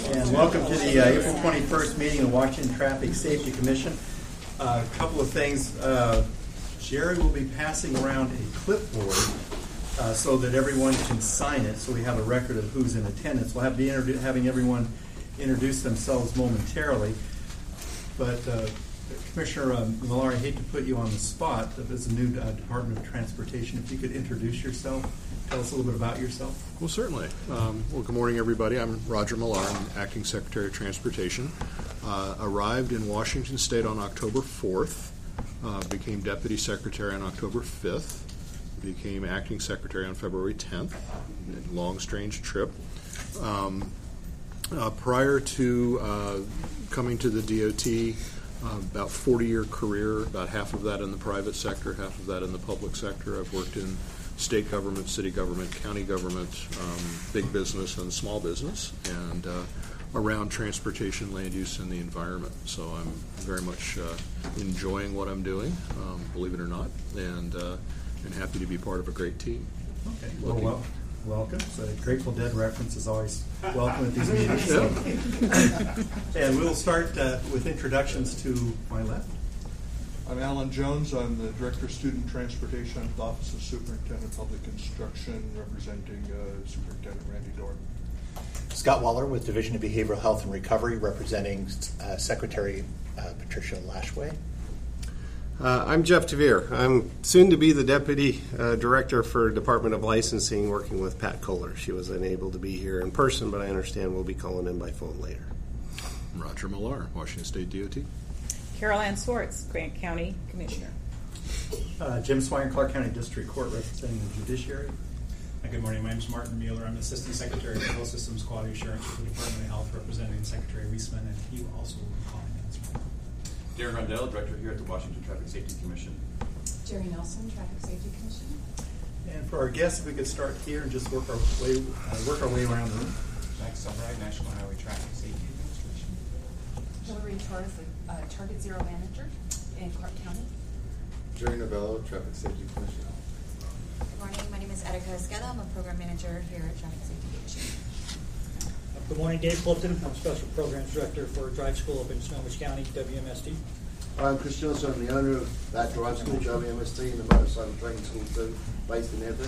And welcome to the April 21st meeting of Washington Traffic Safety Commission. A couple of things. Jerry will be passing around a clipboard so that everyone can sign it, so we have a record of who's in attendance. We'll be having everyone introduce themselves momentarily. But Commissioner Millar, I hate to put you on the spot, but as a new Department of Transportation, if you could introduce yourself, tell us a little bit about yourself. Well, certainly. Well, good morning, everybody. I'm Roger Millar. I'm Acting Secretary of Transportation. Arrived in Washington State on October 4th. Became Deputy Secretary on October 5th. Became Acting Secretary on February 10th. Long, strange trip. Prior to coming to the DOT, about 40-year career, about half of that in the private sector, half of that in the public sector. I've worked in state government, city government, county government, big business and small business, and around transportation, land use, and the environment. So I'm very much enjoying what I'm doing, believe it or not, and happy to be part of a great team. Okay. Well, welcome. So Grateful Dead reference is always welcome at these meetings. So. And we'll start with introductions to my left. I'm Alan Jones. I'm the Director of Student Transportation at the Office of Superintendent of Public Instruction, representing Superintendent Randy Dorn. Scott Waller with Division of Behavioral Health and Recovery, representing Secretary Patricia Lashway. I'm Jeff Tavere. I'm soon to be the Deputy Director for Department of Licensing, working with Pat Kohler. She was unable to be here in person, but I understand we'll be calling in by phone later. Roger Millar, Washington State DOT. Carol Ann Swartz, Grant County Commissioner. Jim Swire, Clark County District Court, representing the Judiciary. Good morning. My name is Martin Mueller. I'm Assistant Secretary of Health Systems Quality Assurance for the Department of Health, representing Secretary Weisman, and he also will be calling in this morning. Darren Rundell, Director here at the Washington Traffic Safety Commission. Jerry Nelson, Traffic Safety Commission. And for our guests, if we could start here and just work our way around the room. Max Selbrag, National Highway Traffic Safety Administration. Hillary Torres, Target Zero Manager in Clark County. Jerry Novello, Traffic Safety Commission. Good morning. My name is Erica Esqueda. I'm a Program Manager here at Traffic Safety Commission. Good morning, Dave Clifton. I'm Special Programs Director for Drive School up in Snohomish County, WMSD. I'm Chris Johnson. I'm the owner of that Drive School, WMSD, and the Motorcycle Training School too, based in Everett.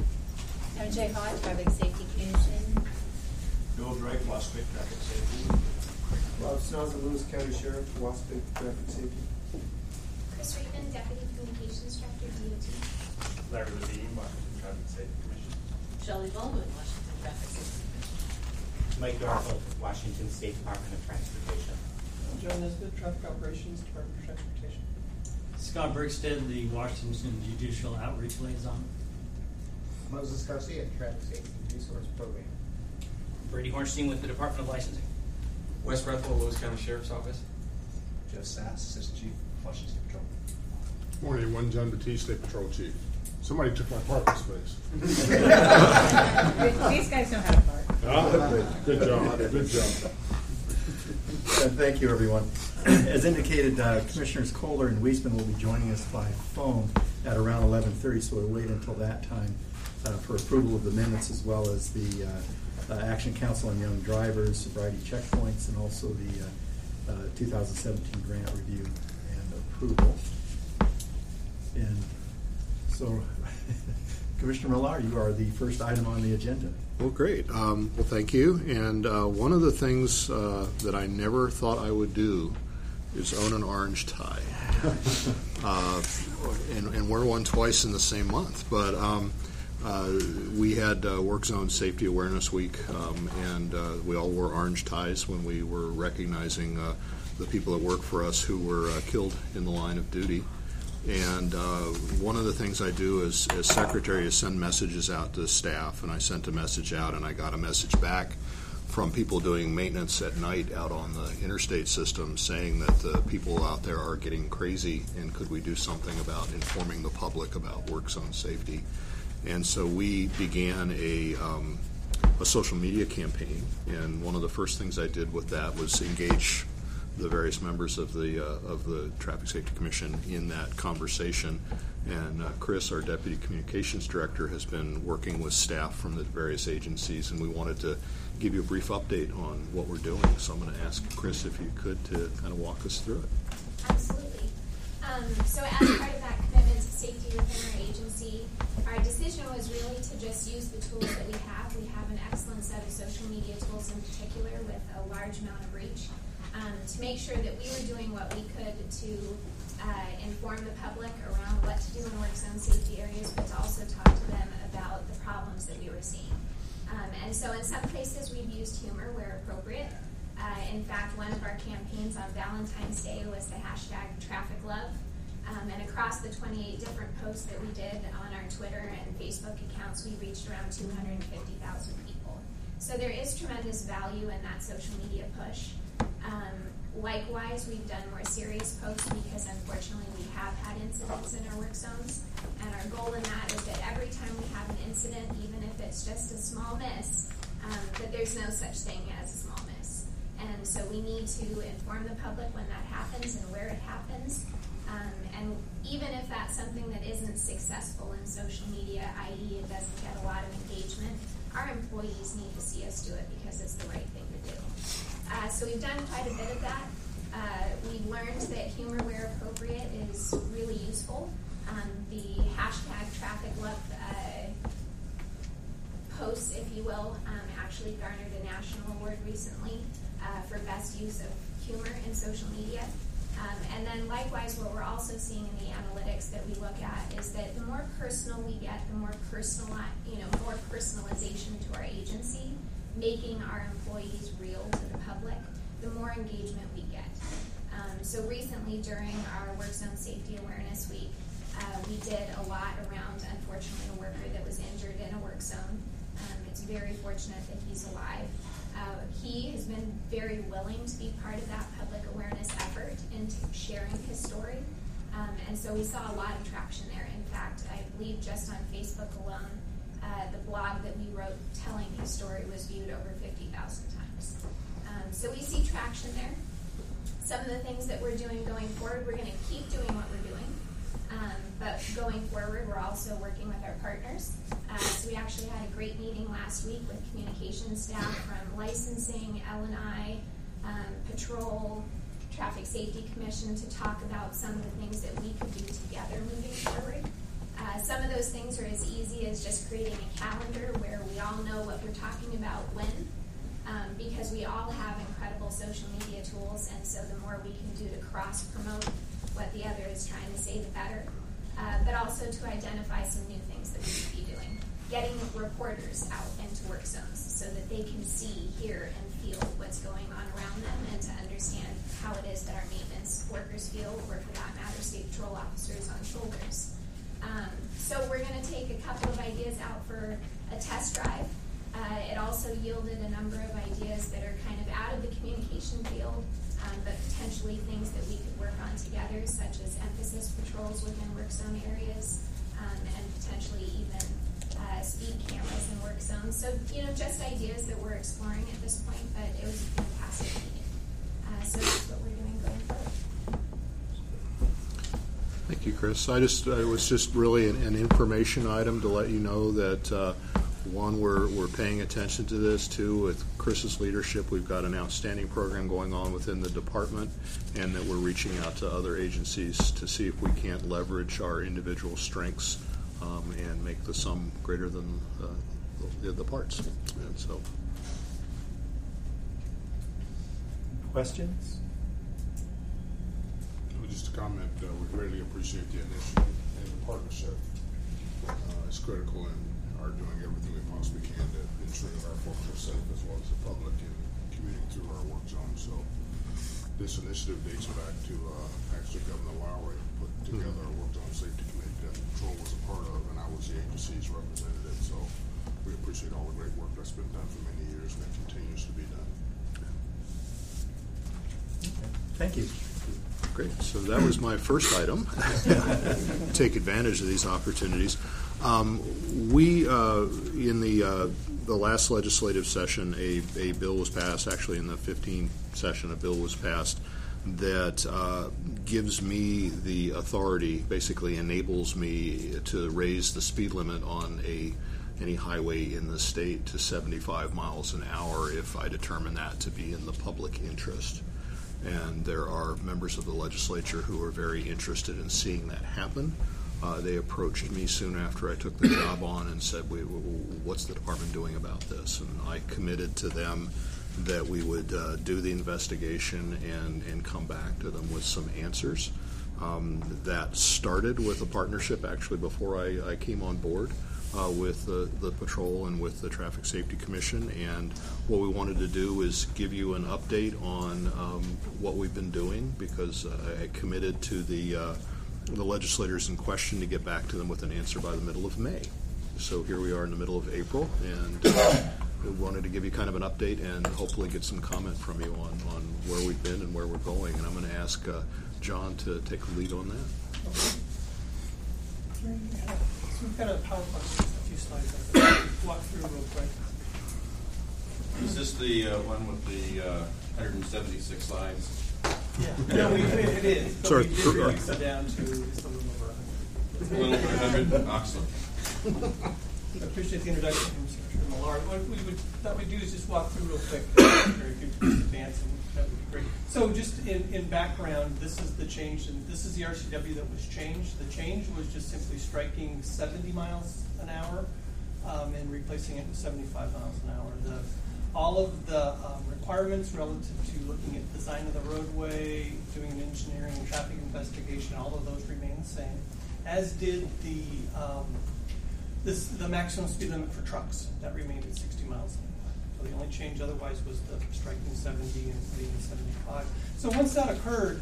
MJ Hodge, Traffic Safety Commission. Bill Drake, Waspik Traffic Safety. Rob Snelson, Lewis County Sheriff, Waspik Traffic Safety. Chris Raven, Deputy Communications Director, DOT. Larry Levine, Washington Traffic Safety Commission. Shelley Bowman, Washington Traffic Safety Commission. Mike Garfield, Washington State Department of Transportation. Joe Nesbitt, Traffic Operations, Department of Transportation. Scott Bergstead, the Washington Judicial Outreach Liaison. Moses Garcia, Traffic Safety Resource Program. Brady Hornstein with the Department of Licensing. Wes Rethel, Lewis County Sheriff's Office. Joe Sass, Assistant Chief, Washington State Patrol. Morning, one John Batiste, State Patrol Chief. Somebody took my parking space. These guys know how to park. Good job. Good job. Thank you, everyone. As indicated, Commissioners Kohler and Weisman will be joining us by phone at around 11:30, so we'll wait until that time for approval of the minutes, as well as the Action Council on Young Drivers, sobriety checkpoints, and also the 2017 grant review and approval. And so, Commissioner Millar, you are the first item on the agenda. Well, great. Well, thank you. And one of the things that I never thought I would do is own an orange tie. And wear one twice in the same month. But we had Work Zone Safety Awareness Week, and we all wore orange ties when we were recognizing the people that work for us who were killed in the line of duty. And one of the things I do as secretary is send messages out to staff, and I sent a message out and I got a message back from people doing maintenance at night out on the interstate system saying that the people out there are getting crazy and could we do something about informing the public about work zone safety. And so we began a social media campaign, and one of the first things I did with that was engage the various members of the Traffic Safety Commission in that conversation And Chris, our Deputy Communications Director, has been working with staff from the various agencies, and we wanted to give you a brief update on what we're doing. So I'm going to ask Chris if you could to kind of walk us through it. Absolutely. So as part of that commitment to safety within our agency, our decision was really to just use the tools that we have. We have an excellent set of social media tools in particular with a large amount of reach to make sure that we were doing what we could to inform the public around what to do in work zone safety areas, but to also talk to them about the problems that we were seeing. And so in some places we've used humor where appropriate. In fact, one of our campaigns on Valentine's Day was the hashtag Traffic Love. And across the 28 different posts that we did on our Twitter and Facebook accounts, we reached around 250,000 people. So there is tremendous value in that social media push. Likewise, we've done more serious posts because unfortunately we have had incidents in our work zones. And our goal in that is that every time we have an incident, even if it's just a small miss, that there's no such thing as a small miss. And so we need to inform the public when that happens and where it happens. And even if that's something that isn't successful in social media, i.e. it doesn't get a lot of engagement, our employees need to see us do it because it's the right thing to do. So we've done quite a bit of that. We've learned that humor where appropriate is really useful. The hashtag Traffic Love posts, if you will, actually garnered a national award recently for best use of humor in social media. And then likewise, what we're also seeing in the analytics that we look at is that the more personal we get, the more more personalization to our agency, making our employees real to the public, the more engagement we get. So recently during our Work Zone Safety Awareness Week, we did a lot around, unfortunately, a worker that was injured in a work zone. It's very fortunate that he's alive. He has been very willing to be part of that public awareness effort into sharing his story. And so we saw a lot of traction there. In fact, I believe just on Facebook alone, the blog that we wrote telling his story was viewed over 50,000 times. So we see traction there. Some of the things that we're doing going forward, we're going to keep doing what we're doing. But going forward, we're also working with our partners. So we actually had a great meeting last week with communications staff from licensing, L&I, patrol, Traffic Safety Commission to talk about some of the things that we could do together moving forward. Some of those things are as easy as just creating a calendar where we all know what we're talking about when, because we all have incredible social media tools, and so the more we can do to cross-promote what the other is trying to say, the better. But also to identify some new things that we could be doing. Getting reporters out into work zones so that they can see, hear, and feel what's going on around them and to understand how it is that our maintenance workers feel, or for that matter, state patrol officers on shoulders. So we're going to take a couple of ideas out for a test drive. It also yielded a number of ideas that are kind of out of the communication field, but potentially things that we could work on together, such as emphasis patrols within work zone areas, and potentially even speed cameras in work zones. So, just ideas that we're exploring at this point, but it was a fantastic meeting. So that's what we're doing going forward. Thank you, Chris. It was just really an information item to let you know that one, we're paying attention to this. Two, with Chris's leadership, we've got an outstanding program going on within the department, and that we're reaching out to other agencies to see if we can't leverage our individual strengths and make the sum greater than the parts. And so, questions? Just a comment, we greatly appreciate the initiative and the partnership. It's critical in our doing everything we possibly can to ensure that our folks are safe as well as the public in commuting through our work zone. So this initiative dates back to actually Governor Lowry put together a work zone safety committee that Patrol was a part of, and I was the agency's representative. So we appreciate all the great work that's been done for many years and that continues to be done. Thank you. Great. So that was my first item. Take advantage of these opportunities. We, in the last legislative session, a bill was passed. Actually, in the 15th session, a bill was passed that gives me the authority, basically enables me to raise the speed limit on any highway in the state to 75 miles an hour if I determine that to be in the public interest. And there are members of the legislature who are very interested in seeing that happen. They approached me soon after I took the job on and said, what's the department doing about this? And I committed to them that we would do the investigation and come back to them with some answers. That started with a partnership actually before I came on board with the patrol and with the Traffic Safety Commission. And what we wanted to do is give you an update on what we've been doing, because I committed to the legislators in question to get back to them with an answer by the middle of May. So here we are in the middle of April, and we wanted to give you kind of an update and hopefully get some comment from you on where we've been and where we're going. And I'm going to ask John to take the lead on that. Okay. So we've got a PowerPoint, a few slides that I'll walk through real quick. Is this the one with the 176 slides? Yeah, no, it is. But Sorry. we did reduce it down to just a little over 100. A little over 100? Excellent. I appreciate the introduction from Secretary Millard. What we thought we'd do is just walk through real quick. If you could advance, and that would be great. So just in background, this is the change, and this is the RCW that was changed. The change was just simply striking 70 miles an hour and replacing it with 75 miles an hour. All of the requirements relative to looking at design of the roadway, doing an engineering and traffic investigation, all of those remain the same, as did the maximum speed limit for trucks. That remained at 60 miles an hour. So the only change otherwise was the striking 70 and putting in 75. So once that occurred,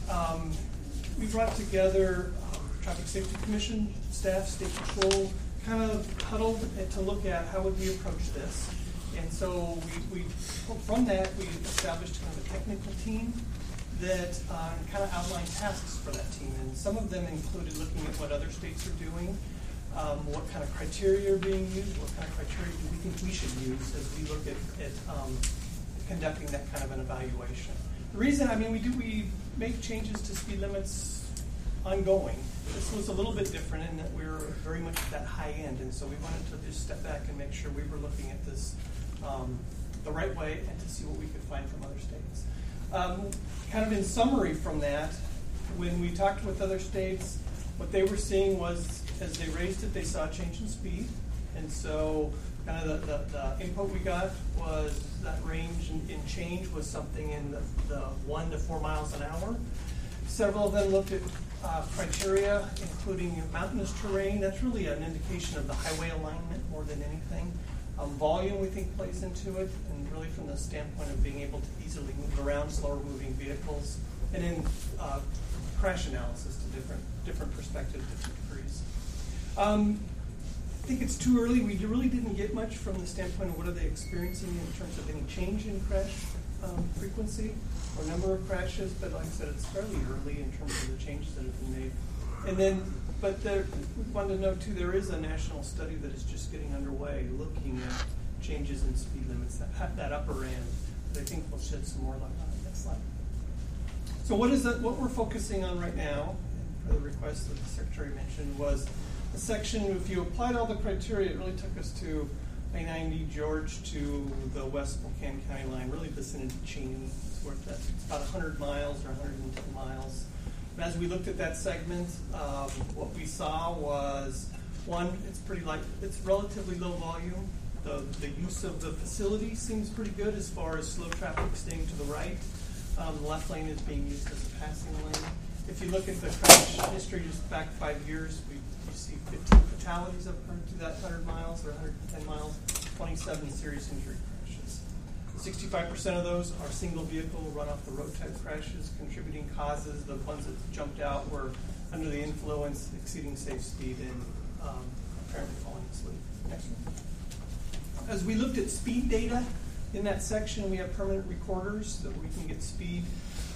we brought together Traffic Safety Commission staff, State Patrol, kind of huddled to look at how would we approach this. And so from that, we established kind of a technical team that kind of outlined tasks for that team. And some of them included looking at what other states are doing, what kind of criteria are being used, what kind of criteria do we think we should use as we look at conducting that kind of an evaluation. The reason, we make changes to speed limits ongoing. This was a little bit different in that we were very much at that high end, and so we wanted to just step back and make sure we were looking at this the right way and to see what we could find from other states. Kind of in summary from that, when we talked with other states, what they were seeing was, as they raised it, they saw a change in speed. And so kind of the input we got was that range in change was something in the 1 to 4 miles an hour. Several of them looked at criteria, including mountainous terrain. That's really an indication of the highway alignment more than anything. Volume, we think, plays into it, and really from the standpoint of being able to easily move around slower moving vehicles. And then crash analysis to different perspectives, different degrees. I think it's too early. We really didn't get much from the standpoint of what are they experiencing in terms of any change in crash frequency or number of crashes, but like I said, it's fairly early in terms of the changes that have been made. And then, but we wanted to note too, there is a national study that is just getting underway looking at changes in speed limits at that upper end that I think will shed some more light on the next slide. So what we're focusing on right now, the request that the Secretary mentioned, was a section, if you applied all the criteria, it really took us to I-90 George to the West Spokane County line, really vicinity Cheney. It's about 100 miles or 110 miles. As we looked at that segment, what we saw was, one, it's relatively low volume. The use of the facility seems pretty good as far as slow traffic staying to the right. The left lane is being used as a passing lane. If you look at the crash history just back 5 years, you see 15 fatalities occurred to that 100 miles or 110 miles, 27 serious injury crashes. 65% of those are single vehicle run-off-the-road type crashes. Contributing causes, the ones that jumped out were under the influence, exceeding safe speed, and apparently falling asleep. Next one. As we looked at speed data, in that section we have permanent recorders that we can get speed.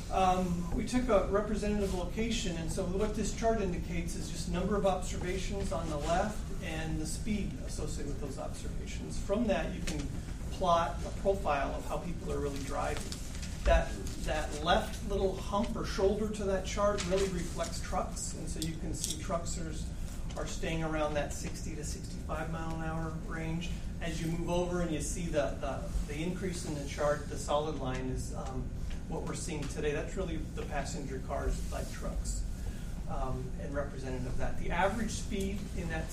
We took a representative location, and so what this chart indicates is just number of observations on the left and the speed associated with those observations. From that, you can plot a profile of how people are really driving. That that left little hump or shoulder to that chart really reflects trucks, and so you can see trucks are staying around that 60 to 65 mile an hour range. As you move over and you see the increase in the chart, the solid line is what we're seeing today. That's really the passenger cars like trucks, and representative of that. The average speed in that,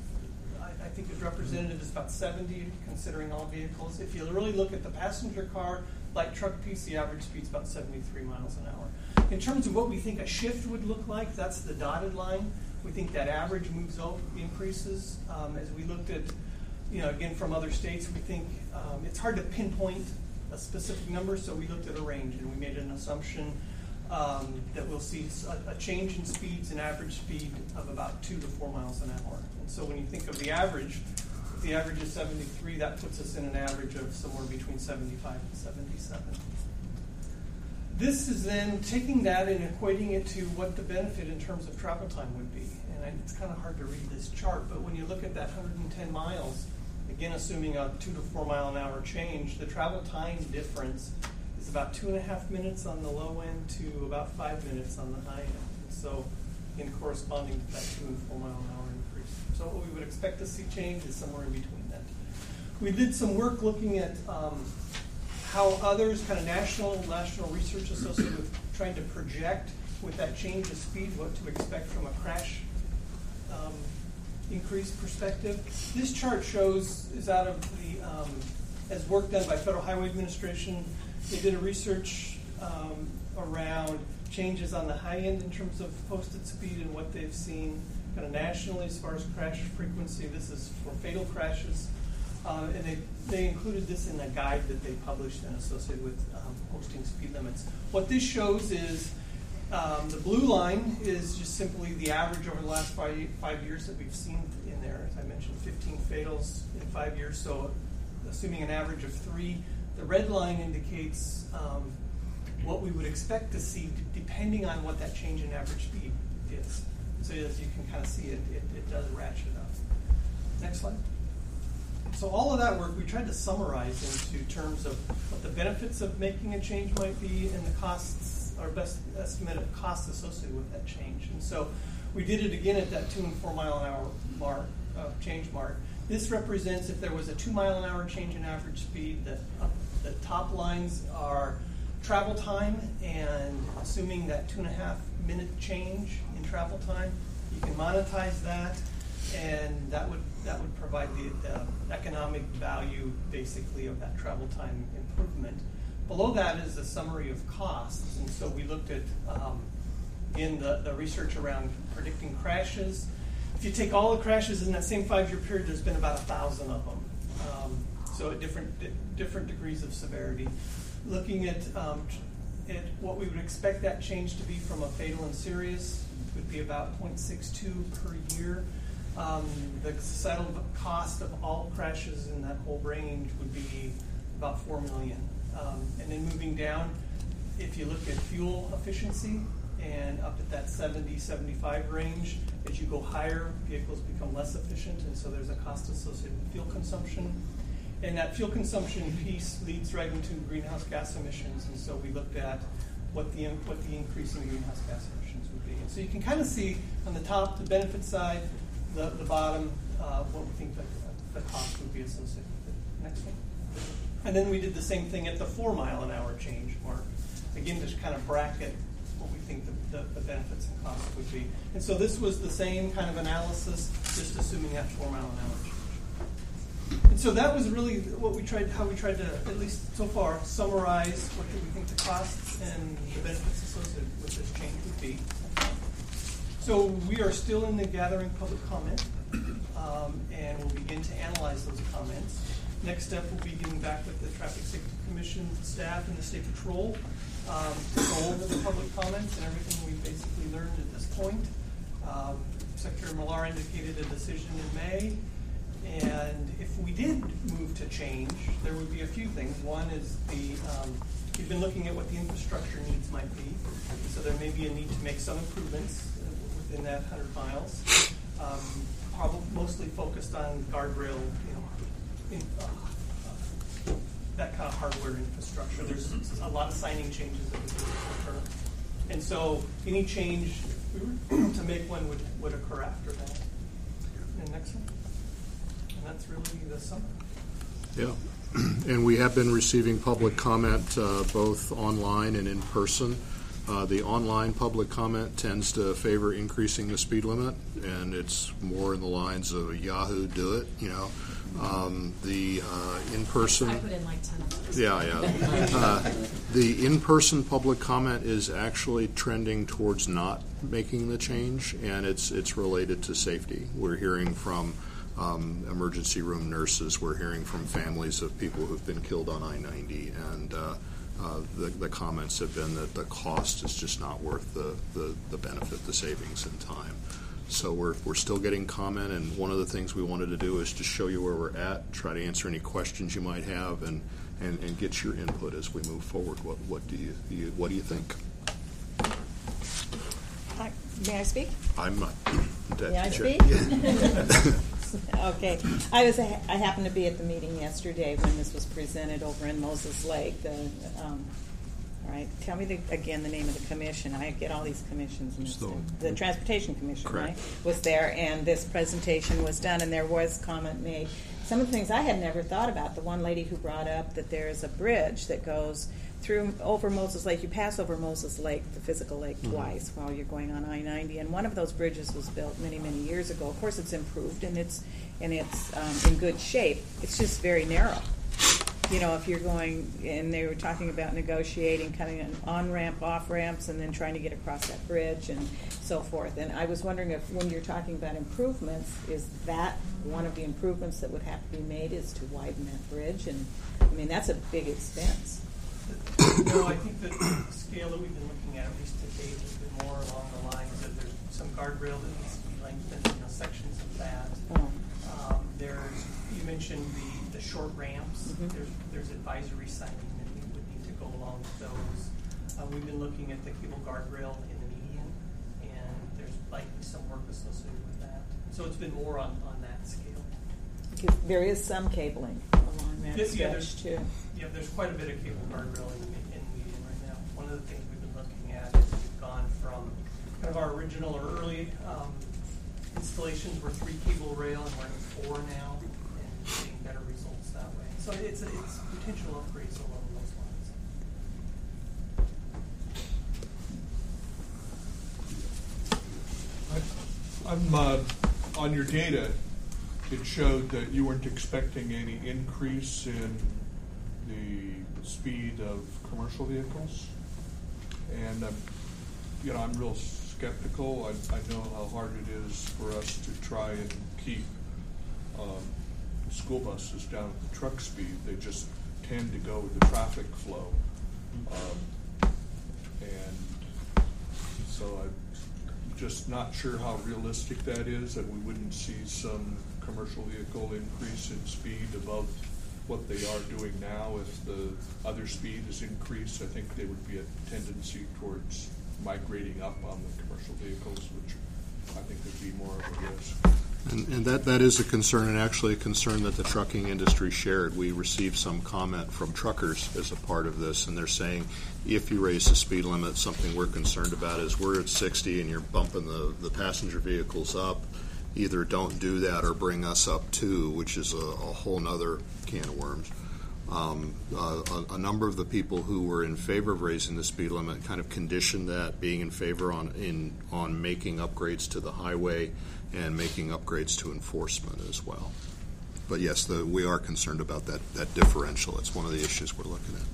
I think is representative, is about 70, considering all vehicles. If you really look at the passenger car, light truck piece, the average speed is about 73 miles an hour. In terms of what we think a shift would look like, that's the dotted line. We think that average moves up, increases. As we looked at, again, from other states, we think it's hard to pinpoint a specific number, so we looked at a range, and we made an assumption that we'll see a change in speeds, an average speed of about 2 to 4 miles an hour. And so when you think of the average, if the average is 73, that puts us in an average of somewhere between 75 and 77. This is then taking that and equating it to what the benefit in terms of travel time would be. And it's kind of hard to read this chart, but when you look at that 110 miles, again, assuming a 2 to 4 mile an hour change, the travel time difference is about 2.5 minutes on the low end to about 5 minutes on the high end. So, in corresponding to that 2 and 4 mile an hour increase. So what we would expect to see change is somewhere in between that. We did some work looking at how others, kind of national research associated with trying to project with that change of speed what to expect from a crash increase perspective. This chart is out of the, as work done by Federal Highway Administration. They did a research around changes on the high end in terms of posted speed and what they've seen kind of nationally as far as crash frequency. This is for fatal crashes. And they included this in a guide that they published and associated with posting speed limits. What this shows is the blue line is just simply the average over the last 5 years that we've seen in there. As I mentioned, 15 fatals in 5 years, so assuming an average of 3. The red line indicates what we would expect to see depending on what that change in average speed is. So as you can kind of see, it does ratchet up. Next slide. So all of that work we tried to summarize into terms of what the benefits of making a change might be and the costs, our best estimate of costs associated with that change. And so we did it again at that 2 and 4 mile an hour mark, change mark. This represents if there was a 2 mile an hour change in average speed, the top lines are travel time, and assuming that 2.5 minute change in travel time, you can monetize that, and that would provide the economic value basically of that travel time improvement. Below that is a summary of costs, and so we looked at in the research around predicting crashes. If you take all the crashes in that same 5-year period, there's been about 1,000 of them. So at different degrees of severity. Looking at what we would expect that change to be from a fatal and serious would be about 0.62 per year. The societal cost of all crashes in that whole range would be about $4 million. And then moving down, if you look at fuel efficiency and up at that 70, 75 range, as you go higher, vehicles become less efficient, and so there's a cost associated with fuel consumption. And that fuel consumption piece leads right into greenhouse gas emissions, and so we looked at what the increase in greenhouse gas emissions would be. And so you can kind of see on the top, the benefit side, the bottom, what we think the cost would be associated with it. Next one. And then we did the same thing at the 4 mile an hour change mark. Again, just kind of bracket what we think the benefits and costs would be. And so this was the same kind of analysis, just assuming that 4 mile an hour change. And so that was really how we tried to, at least so far, summarize what we think the costs and the benefits associated with this change would be. So we are still in the gathering public comment, and we'll begin to analyze those comments. Next step, we'll be getting back with the Traffic Safety Commission staff and the State Patrol to go over the public comments and everything we've basically learned at this point. Secretary Millar indicated a decision in May. And if we did move to change, there would be a few things. One is we've been looking at what the infrastructure needs might be. So there may be a need to make some improvements within that 100 miles. Probably mostly focused on guardrail, that kind of hardware infrastructure. There's a lot of signing changes that would occur. And so any change to make one would occur after that. And next one. And that's really the summary. Yeah. And we have been receiving public comment both online and in person. The online public comment tends to favor increasing the speed limit, and it's more in the lines of Yahoo, do it, you know. The in-person... I put in like 10 of those. Yeah. The in-person public comment is actually trending towards not making the change, and it's related to safety. We're hearing from emergency room nurses. We're hearing from families of people who've been killed on I-90, and the comments have been that the cost is just not worth the benefit, the savings in time. So we're still getting comment, and one of the things we wanted to do is to show you where we're at, try to answer any questions you might have, and get your input as we move forward. What do you think? May I speak? I'm not. May I speak? Okay. I happened to be at the meeting yesterday when this was presented over in Moses Lake. All right. Tell me again the name of the commission. I get all these commissions. The Transportation Commission, correct, right, was there, and this presentation was done, and there was comment made. Some of the things I had never thought about. The one lady who brought up that there is a bridge that goes over Moses Lake. You pass over Moses Lake, the physical lake, twice while you're going on I-90, and one of those bridges was built many, many years ago. Of course, it's improved and it's in good shape. It's just very narrow. You know, if you're going, and they were talking about negotiating, coming in on-ramp, off-ramps, and then trying to get across that bridge and so forth. And I was wondering if, when you're talking about improvements, is that one of the improvements that would have to be made, is to widen that bridge? And I mean, that's a big expense. No, I think that the scale that we've been looking at least to date, has been more along the lines that there's some guardrail that needs to be lengthened, sections of that. You mentioned the short ramps. There's advisory signing that we would need to go along with those. We've been looking at the cable guardrail in the median, and there's likely some work associated with that. So it's been more on that scale. Because there is some cabling along that stretch too. Yeah, there's quite a bit of cable guardrail in median right now. One of the things we've been looking at is we've gone from kind of our original or early installations were 3 cable rail, and we're at 4 now, and getting better results that way. So it's potential upgrades along those lines. On your data, it showed that you weren't expecting any increase in the speed of commercial vehicles, and I'm real skeptical. I know how hard it is for us to try and keep school buses down at the truck speed. They just tend to go with the traffic flow, and so I'm just not sure how realistic that is, that we wouldn't see some commercial vehicle increase in speed above what they are doing now. If the other speed is increased, I think there would be a tendency towards migrating up on the commercial vehicles, which I think would be more of a risk. And that is a concern, and actually a concern that the trucking industry shared. We received some comment from truckers as a part of this, and they're saying, if you raise the speed limit, something we're concerned about is we're at 60 and you're bumping the passenger vehicles up. Either don't do that or bring us up too, which is a whole nother can of worms. A number of the people who were in favor of raising the speed limit kind of conditioned that, being in favor on making upgrades to the highway and making upgrades to enforcement as well. But yes, we are concerned about that differential. It's one of the issues we're looking at.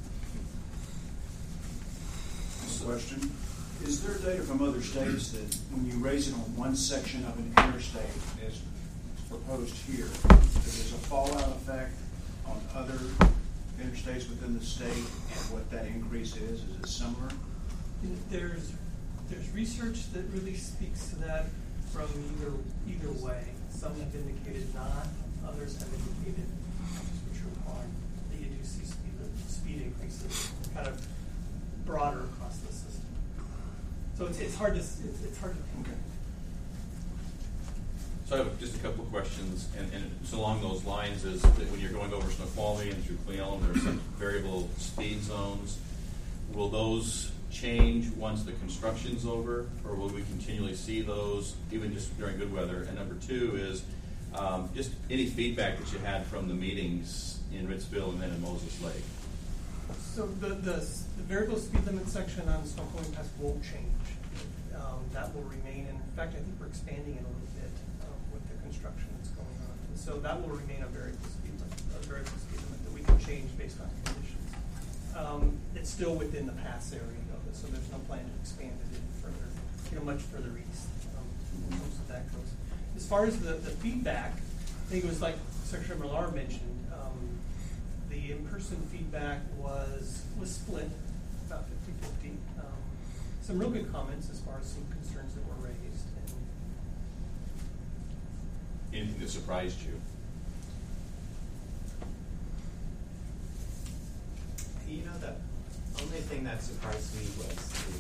Question. Is there data from other states that when you raise it on one section of an interstate, as proposed here, that there's a fallout effect on other interstates within the state, and what that increase is? Is it similar? There's research that really speaks to that from either way. Some have indicated not, others have indicated which are on that you do see speed increases kind of broader across the system. So it's hard to Okay. So So I have just a couple of questions, and it's along those lines is that when you're going over Snoqualmie and through Cle Elum, there are some variable speed zones. Will those change once the construction's over, or will we continually see those even just during good weather? And number two is just any feedback that you had from the meetings in Ritzville and then in Moses Lake. So the variable speed limit section on Snoqualmie Pass won't change. That will remain. And in fact, I think we're expanding it a little bit with the construction that's going on. And so that will remain a variable speed limit that we can change based on conditions. It's still within the pass area, though, so there's no plan to expand it any further, much further east. Most of that goes. As far as the feedback, I think it was like Secretary Millar mentioned. The in-person feedback was split, about 50-50. Some real good comments as far as some concerns that were raised. Anything that surprised you? You know, the only thing that surprised me was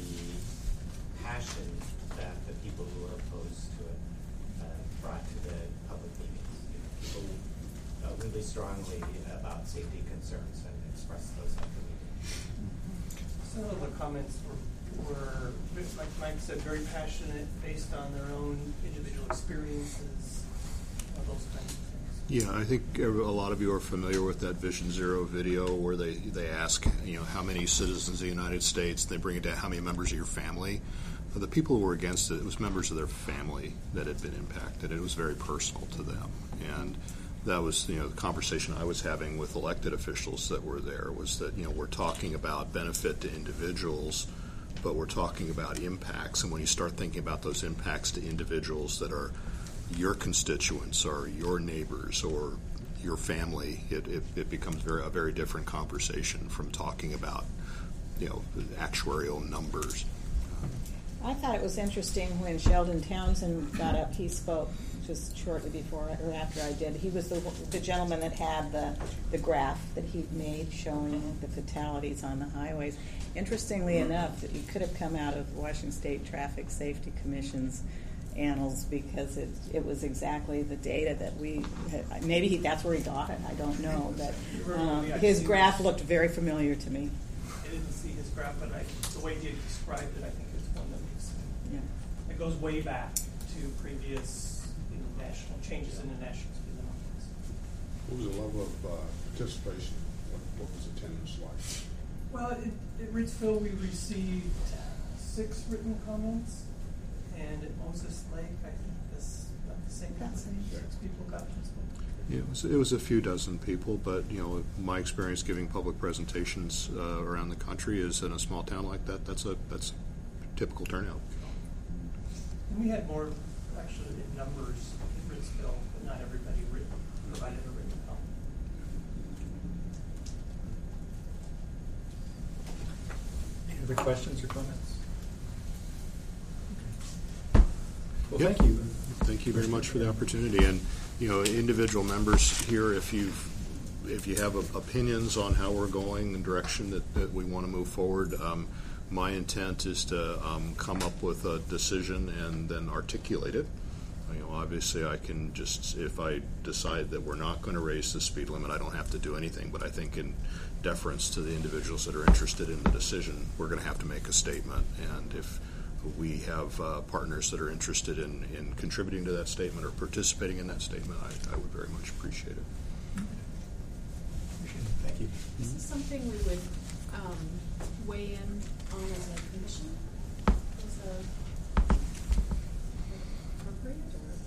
the passion that the people who were opposed to it brought to the public meetings. People really strongly about safety concerns and expressed those at the meeting. Some of the comments were, like Mike said, very passionate, based on their own individual experiences, those kinds of things. Yeah, I think a lot of you are familiar with that Vision Zero video where they ask, how many citizens of the United States, they bring it down, how many members of your family. The people who were against it was members of their family that had been impacted. It was very personal to them. And that was, the conversation I was having with elected officials that were there was that, we're talking about benefit to individuals, but we're talking about impacts. And when you start thinking about those impacts to individuals that are your constituents or your neighbors or your family, it becomes a very different conversation from talking about, actuarial numbers. I thought it was interesting when Sheldon Townsend got up. He spoke just shortly before or after I did. He was the gentleman that had the graph that he'd made showing the fatalities on the highways. Interestingly enough, he could have come out of Washington State Traffic Safety Commission's annals because it was exactly the data that we had. Maybe that's where he got it. I don't know, but his graph looked very familiar to me. I didn't see his graph, but the way he described it, I think it's one that we've seen. Yeah. It goes way back to previous national changes in the national speed limit. What was the level of participation? What was attendance like? Well, at Ritzville, we received 6 written comments, and at Moses Lake, I think this about the same kind of thing. 6 people got to speak. Yeah, it was a few dozen people, but my experience giving public presentations around the country is in a small town like that. That's a typical turnout. And we had more actually in numbers in Ritzville, but not everybody provided a written comment. Any other questions or comments? Well, Yep. thank you. Thank you very much for the opportunity. And individual members here, if you have opinions on how we're going, the direction that we want to move forward, my intent is to come up with a decision and then articulate it. Obviously, I can just, if I decide that we're not going to raise the speed limit, I don't have to do anything. But I think in deference to the individuals that are interested in the decision, we're going to have to make a statement. And if we have partners that are interested in contributing to that statement or participating in that statement, I would very much appreciate it. Thank you. Is this something we would weigh in on as a commission? Appropriate?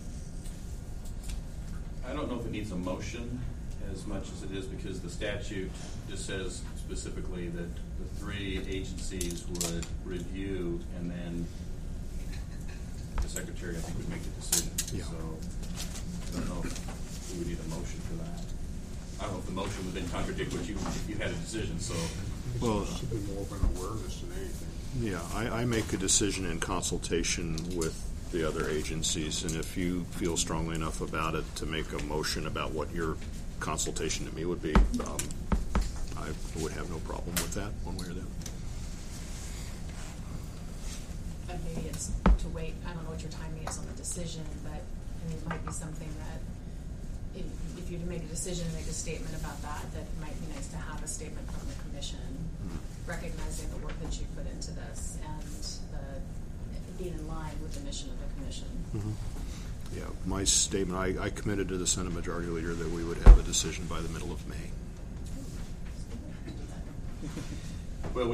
I don't know if it needs a motion as much as it is because the statute just says specifically that the 3 agencies would review and then the secretary, I think, would make the decision. Yeah. So I don't know if we would need a motion for that. I don't know if the motion would then contradict what you had a decision. So Well, it should be more of an awareness than anything. Yeah, I make a decision in consultation with the other agencies, and if you feel strongly enough about it to make a motion about what your consultation to me would be, I would have no problem with that, one way or the other. But maybe it's to wait. I don't know what your timing is on the decision, but And it might be something that, if you make a decision, make a statement about that, that it might be nice to have a statement from the commission recognizing the work that you put into this and being in line with the mission of the commission. Yeah, my statement, I committed to the Senate Majority Leader that we would have a decision by the middle of May. Well,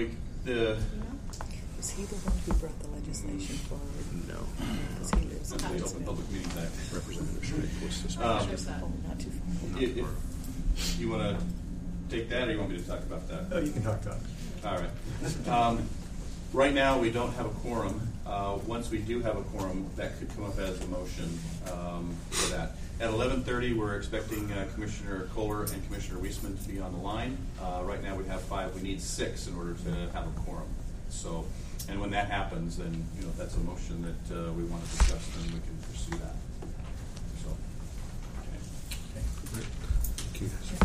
Was he the one who brought the legislation forward? No. Because he lives in the Open Public Meetings Act. Representative Schmidt was this not too far. If you want to take that, or you want me to talk about that? Oh, you can talk about it. All right. Right now, we don't have a quorum. Once we do have a quorum, that could come up as a motion for that. At 11:30, we're expecting Commissioner Kohler and Commissioner Weisman to be on the line. Right now, we have 5. We need 6 in order to have a quorum. So, and when that happens, then if that's a motion that we want to discuss, then we can pursue that. So, okay. Thank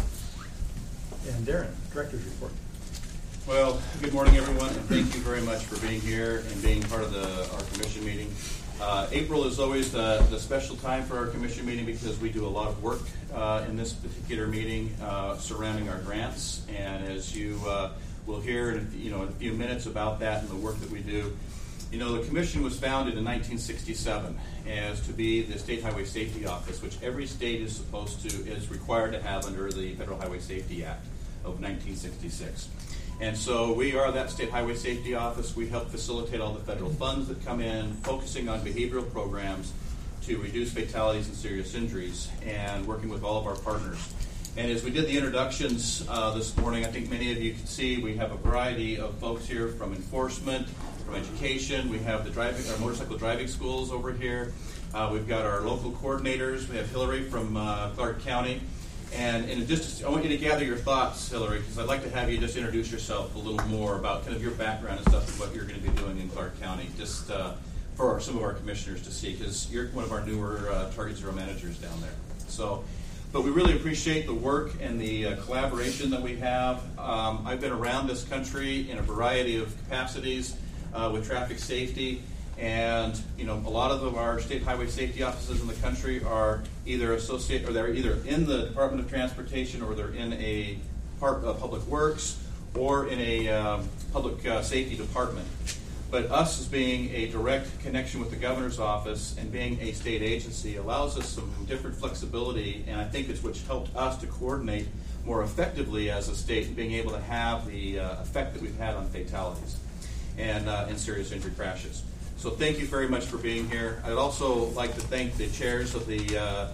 you. And Darren, Director's Report. Well, good morning, everyone, and thank you very much for being here and being part of our commission meeting. April is always the special time for our commission meeting because we do a lot of work in this particular meeting surrounding our grants. And as you will hear in a few minutes about that and the work that we do, the commission was founded in 1967 as to be the State Highway Safety Office, which every state is required to have under the Federal Highway Safety Act of 1966. And so we are that State Highway Safety Office. We help facilitate all the federal funds that come in, focusing on behavioral programs to reduce fatalities and serious injuries, and working with all of our partners. And as we did the introductions this morning, I think many of you can see we have a variety of folks here from enforcement, from education. We have our motorcycle driving schools over here. We've got our local coordinators. We have Hillary from Clark County. And I want you to gather your thoughts, Hillary, because I'd like to have you just introduce yourself a little more about kind of your background and stuff and what you're going to be doing in Clark County, just for some of our commissioners to see, because you're one of our newer Target Zero managers down there. So, but we really appreciate the work and the collaboration that we have. I've been around this country in a variety of capacities with traffic safety. And a lot of our state highway safety offices in the country are either associated, or they're either in the Department of Transportation, or they're in a part of Public Works, or in a public safety department. But us as being a direct connection with the governor's office and being a state agency allows us some different flexibility, and I think it's what's helped us to coordinate more effectively as a state, and being able to have the effect that we've had on fatalities and serious injury crashes. So thank you very much for being here. I'd also like to thank the chairs of the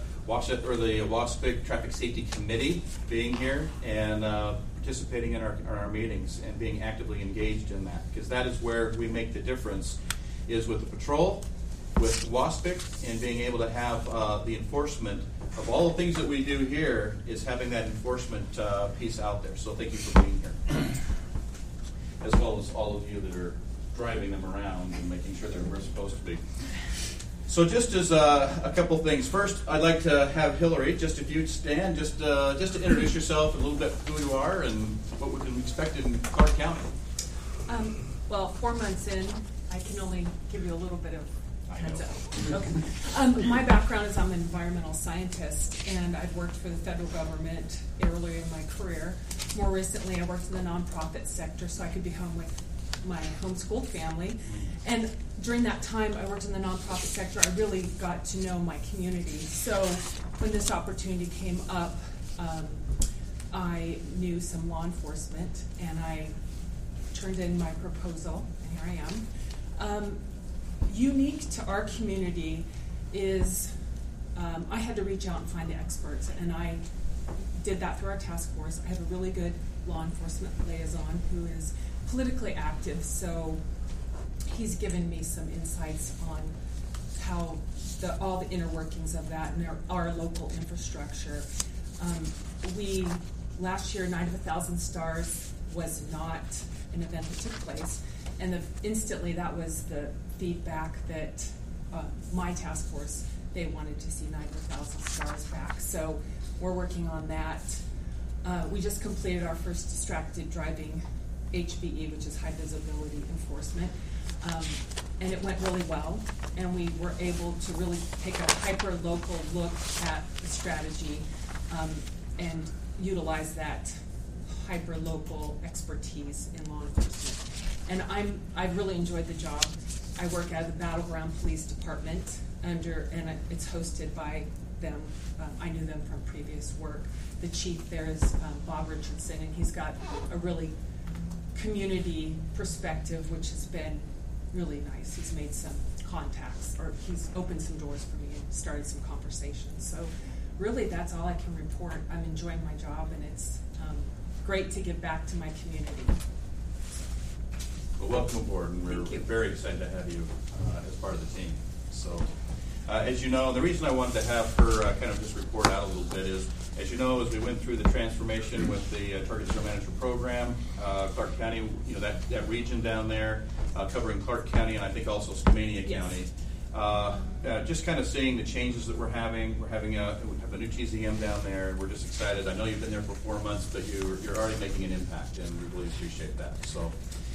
WASPIC Traffic Safety Committee being here and participating in our meetings and being actively engaged in that, because that is where we make the difference, is with the patrol, with WASPIC, and being able to have the enforcement of all the things that we do here, is having that enforcement piece out there. So thank you for being here, as well as all of you that are driving them around and making sure they're where they're supposed to be. So just as a couple things. First, I'd like to have Hillary, just if you'd stand, just to introduce yourself, a little bit who you are and what we can expect in Clark County. Well, 4 months in, I can only give you a little bit of heads up. Okay. My background is I'm an environmental scientist, and I've worked for the federal government earlier in my career. More recently, I worked in the nonprofit sector, so I could be home with my homeschooled family. And during that time I worked in the nonprofit sector, I really got to know my community. So when this opportunity came up, I knew some law enforcement, and I turned in my proposal, and here I am. Unique to our community is I had to reach out and find the experts, and I did that through our task force. I have a really good law enforcement liaison who is politically active, so he's given me some insights on how all the inner workings of that and our local infrastructure. Last year, Night of 1,000 Stars was not an event that took place, and instantly that was the feedback that my task force, they wanted to see Night of 1,000 Stars back. So we're working on that. We just completed our first distracted driving HVE, which is high visibility enforcement. And it went really well, and we were able to really take a hyper-local look at the strategy and utilize that hyper-local expertise in law enforcement. And I've really enjoyed the job. I work at the Battleground Police Department and it's hosted by them. I knew them from previous work. The chief there is Bob Richardson, and he's got a really community perspective, which has been really nice. He's made some contacts, or he's opened some doors for me and started some conversations. So really, that's all I can report. I'm enjoying my job, and it's great to give back to my community. Well, welcome aboard, and we're very excited to have you as part of the team. So, as you know, the reason I wanted to have her kind of just report out a little bit is, as you know, as we went through the transformation with the Target Zero Manager program, Clark County, that region down there, covering Clark County and I think also Skamania County, just kind of seeing the changes that we're having. We have the new TZM down there, and we're just excited. I know you've been there for 4 months, but you're already making an impact, and we really appreciate that. So,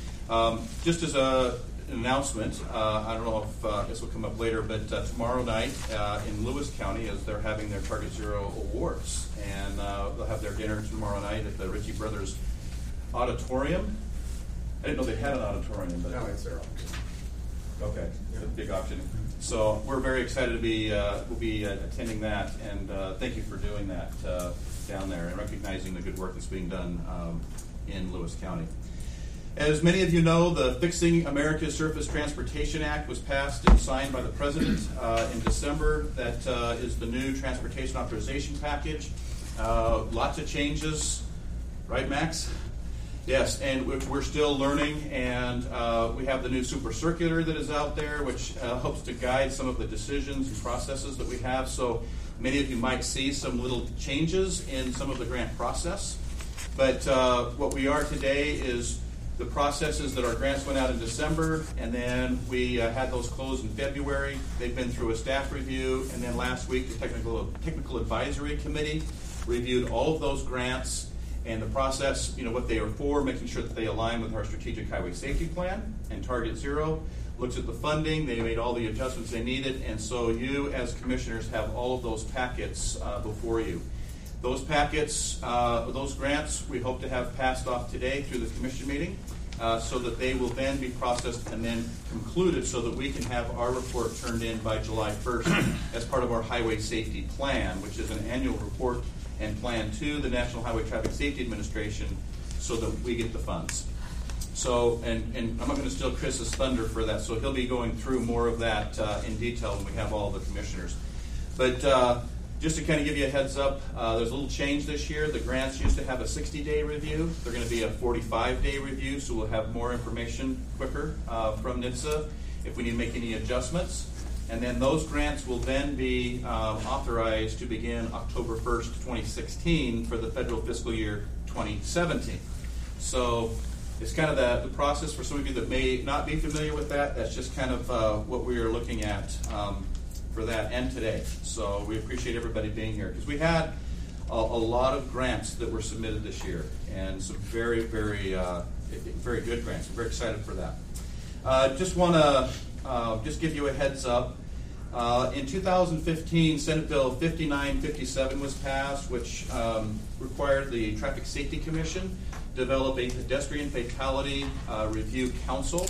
just as an announcement, I don't know if this will come up later, but tomorrow night in Lewis County, as they're having their Target Zero Awards, and they'll have their dinner tomorrow night at the Ritchie Brothers Auditorium. I didn't know they had an auditorium, but no, it's their auditorium. Okay, yeah. Big option. So we're very excited to be we'll be attending that, and thank you for doing that down there and recognizing the good work that's being done in Lewis County. As many of you know, the Fixing America's Surface Transportation Act was passed and signed by the President in December. That is the new transportation authorization package. Lots of changes, right, Max? Yes, and we're still learning, and we have the new super circular that is out there, which helps to guide some of the decisions and processes that we have. So many of you might see some little changes in some of the grant process. But what we are today is the processes that our grants went out in December, and then we had those closed in February. They've been through a staff review, and then last week the technical advisory committee reviewed all of those grants and the process, what they are for, making sure that they align with our strategic highway safety plan and Target Zero. Looks at the funding, they made all the adjustments they needed, and so you as commissioners have all of those packets before you. Those packets, those grants, we hope to have passed off today through the commission meeting so that they will then be processed and then concluded so that we can have our report turned in by July 1st as part of our highway safety plan, which is an annual report and plan to the National Highway Traffic Safety Administration so that we get the funds. So, and I'm not going to steal Chris's thunder for that, so he'll be going through more of that in detail when we have all the commissioners. But just to kind of give you a heads up, there's a little change this year. The grants used to have a 60-day review. They're going to be a 45-day review, so we'll have more information quicker from NHTSA if we need to make any adjustments. And then those grants will then be authorized to begin October 1st, 2016 for the federal fiscal year 2017. So it's kind of the process for some of you that may not be familiar with that. That's just kind of what we are looking at for that and today. So we appreciate everybody being here because we had a lot of grants that were submitted this year and some very, very, very good grants. I'm very excited for that. Just want to just give you a heads up. In 2015, Senate Bill 5957 was passed, which required the Traffic Safety Commission to develop a pedestrian fatality review council.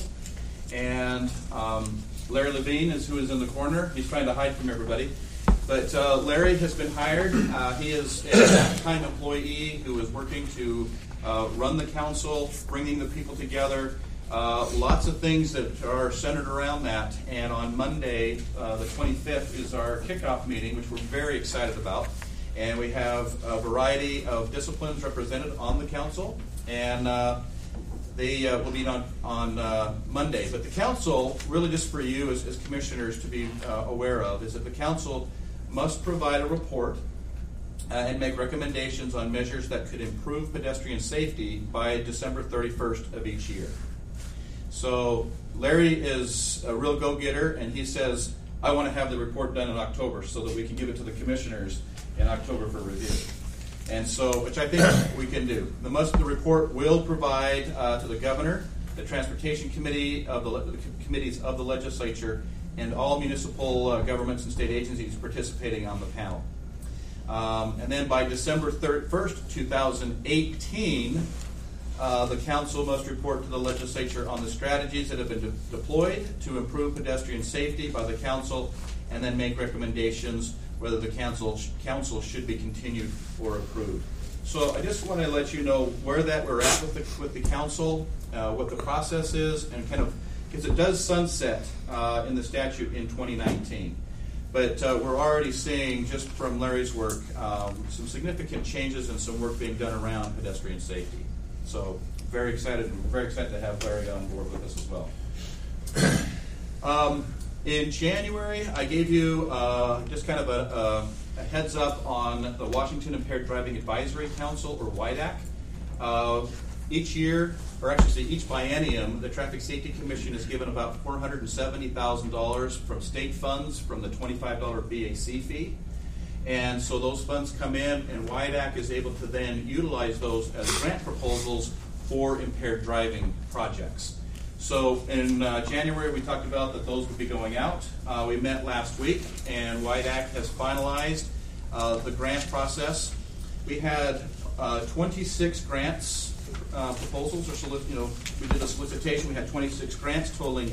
And Larry Levine is who is in the corner. He's trying to hide from everybody. But Larry has been hired. He is a half-time employee who is working to run the council, bringing the people together. Lots of things that are centered around that. And on Monday, the 25th, is our kickoff meeting, which we're very excited about. And we have a variety of disciplines represented on the council. And they will be on Monday. But the council, really just for you as commissioners to be aware of, is that the council must provide a report and make recommendations on measures that could improve pedestrian safety by December 31st of each year. So Larry is a real go-getter, and he says, I want to have the report done in October so that we can give it to the commissioners in October for review. And so, which I think we can do. The report will provide to the governor, the Transportation Committee of the committees of the legislature, and all municipal governments and state agencies participating on the panel. And then by December 1st, 2018, the council must report to the legislature on the strategies that have been deployed to improve pedestrian safety by the council, and then make recommendations whether the council should be continued or approved. So I just want to let you know where that we're at with the council, what the process is, and kind of, because it does sunset in the statute in 2019. But we're already seeing, just from Larry's work, some significant changes and some work being done around pedestrian safety. So very excited to have Larry on board with us as well. In January, I gave you just kind of a heads up on the Washington Impaired Driving Advisory Council, or WIDAC. Each year, or actually each biennium, the Traffic Safety Commission is given about $470,000 from state funds from the $25 BAC fee. And so those funds come in, and WIDAC is able to then utilize those as grant proposals for impaired driving projects. So in January, we talked about that those would be going out. We met last week, and WIDAC has finalized the grant process. We had 26 grants proposals, or we did a solicitation. We had 26 grants totaling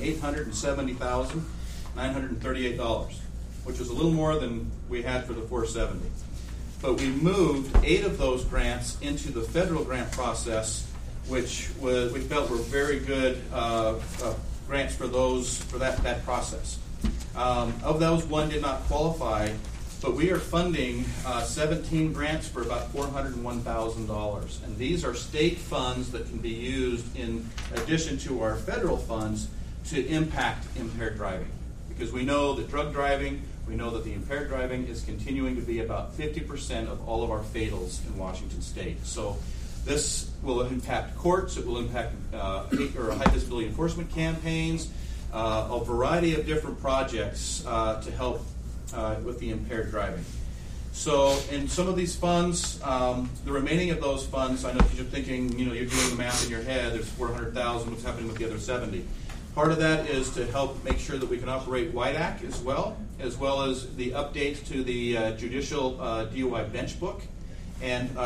$870,938, which was a little more than we had for the 470. But we moved 8 of those grants into the federal grant process, which we felt were very good grants for that process. Of those, 1 did not qualify, but we are funding 17 grants for about $401,000. And these are state funds that can be used in addition to our federal funds to impact impaired driving. Because we know that drug driving, we know that the impaired driving is continuing to be about 50% of all of our fatals in Washington State. So this will impact courts, it will impact high visibility enforcement campaigns, a variety of different projects to help with the impaired driving. So in some of these funds, the remaining of those funds, I know if you're thinking, you're doing the math in your head, there's $400,000, what's happening with the other 70? Part of that is to help make sure that we can operate WIDAC as well as the updates to the judicial DUI bench book, and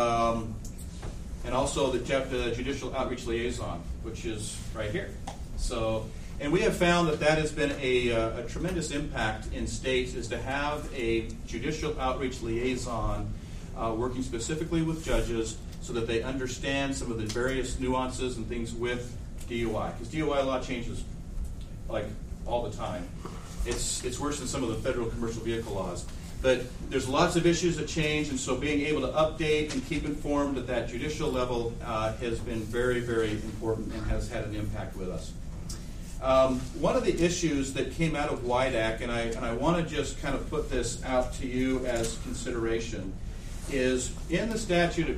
also the judicial outreach liaison, which is right here. So, and we have found that has been a tremendous impact in states, is to have a judicial outreach liaison working specifically with judges so that they understand some of the various nuances and things with DUI. Because DUI law changes like all the time. It's worse than some of the federal commercial vehicle laws. But there's lots of issues that change, and so being able to update and keep informed at that judicial level has been very, very important and has had an impact with us. One of the issues that came out of WIDAC, and I want to just kind of put this out to you as consideration, is in the statute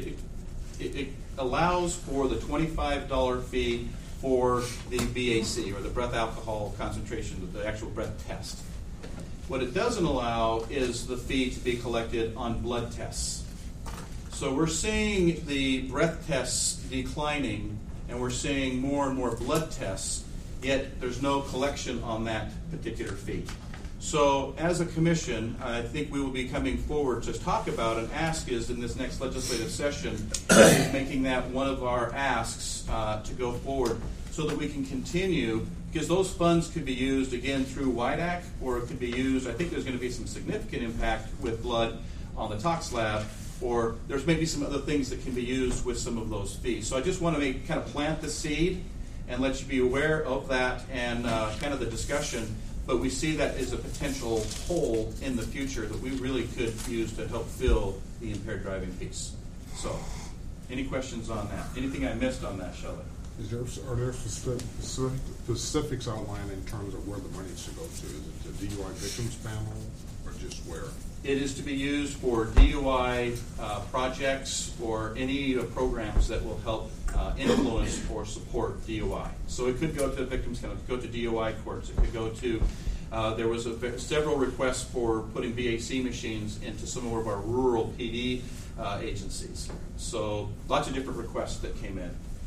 it allows for the $25 fee for the BAC, or the breath alcohol concentration, the actual breath test. What it doesn't allow is the fee to be collected on blood tests. So we're seeing the breath tests declining, and we're seeing more and more blood tests, yet there's no collection on that particular fee. So as a commission, I think we will be coming forward to talk about and ask is in this next legislative session, making that one of our asks to go forward so that we can continue, because those funds could be used again through WIDAC, or it could be used, I think there's going to be some significant impact with blood on the tox lab, or there's maybe some other things that can be used with some of those fees. So I just want to kind of plant the seed and let you be aware of that and kind of the discussion. But we see that as a potential hole in the future that we really could use to help fill the impaired driving piece. So, any questions on that? Anything I missed on that, Shelley? Are there specifics outlined in terms of where the money should go to? Is it the DUI victims panel, or just where? It is to be used for DUI projects or any programs that will help influence or support DUI. So it could go to victims, it could go to DUI courts. It could go to, there was several requests for putting BAC machines into some of our rural PD agencies. So lots of different requests that came in.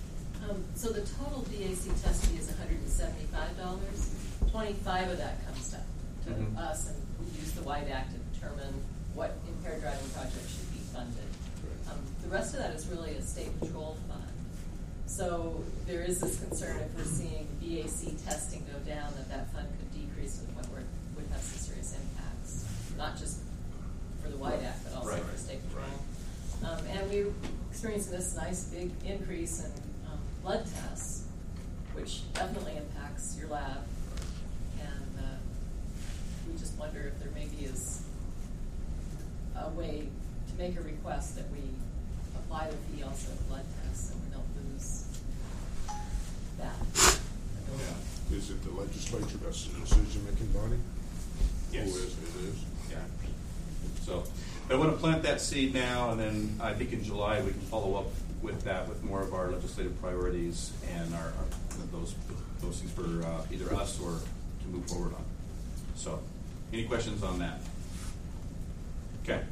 So the total BAC testing is $175. 25 of that comes down to us, and we use the WIDE Act to determine what impaired driving projects should be funded. The rest of that is really a state patrol fund. So there is this concern if we're seeing BAC testing go down, that fund could decrease to the point where it would have some serious impacts, not just for the WIDE Act, but also for state patrol. And we're experiencing this nice big increase in blood tests, which definitely impacts your lab. And we just wonder if there maybe is a way to make a request that we apply the fee also to blood tests, and we don't lose that. Yeah. Is it the legislature that's the decision-making body? Yes. Oh, it is? Yeah. So I want to plant that seed now, and then I think in July we can follow up with that with more of our legislative priorities and our those things for either us or to move forward on. So, any questions on that? Okay.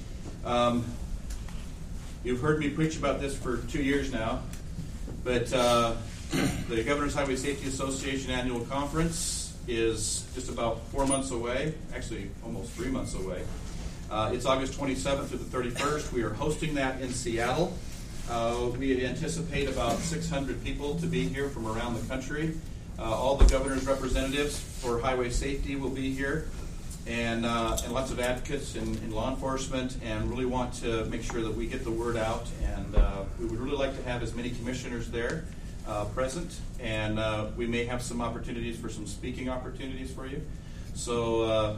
You've heard me preach about this for 2 years now, but the Governor's Highway Safety Association Annual Conference is just about 4 months away, actually almost 3 months away. It's August 27th through the 31st. We are hosting that in Seattle. We anticipate about 600 people to be here from around the country. All the governor's representatives for highway safety will be here, and lots of advocates in law enforcement, and really want to make sure that we get the word out. And we would really like to have as many commissioners there present, and we may have some opportunities for some speaking opportunities for you. So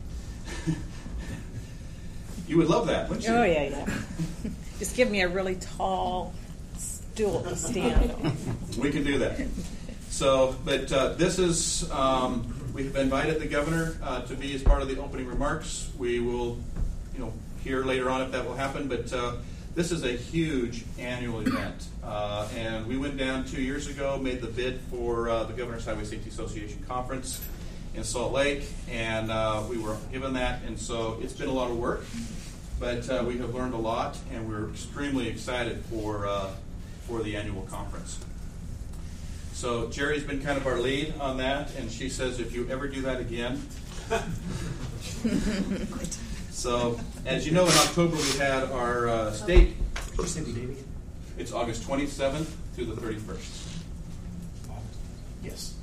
you would love that, wouldn't you? Oh, yeah. Just give me a really tall stool to stand on. We can do that. So, but this is, we have invited the governor to be as part of the opening remarks. We will, hear later on if that will happen, but this is a huge annual event. And we went down 2 years ago, made the bid for the Governor's Highway Safety Association Conference in Salt Lake, and we were given that, and so it's been a lot of work. But we have learned a lot, and we're extremely excited for the annual conference. So Jerry's been kind of our lead on that, and she says if you ever do that again. So, as you know, in October we had our state. It's August 27th through the 31st. Yes.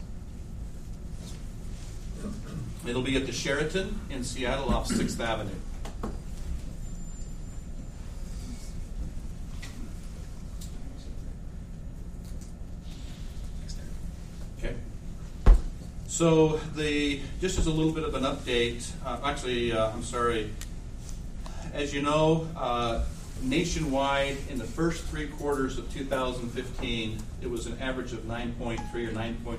It'll be at the Sheraton in Seattle off 6th Avenue. Okay. So just as a little bit of an update, I'm sorry. As you know, nationwide in the first 3 quarters of 2015, it was an average of 9.3 or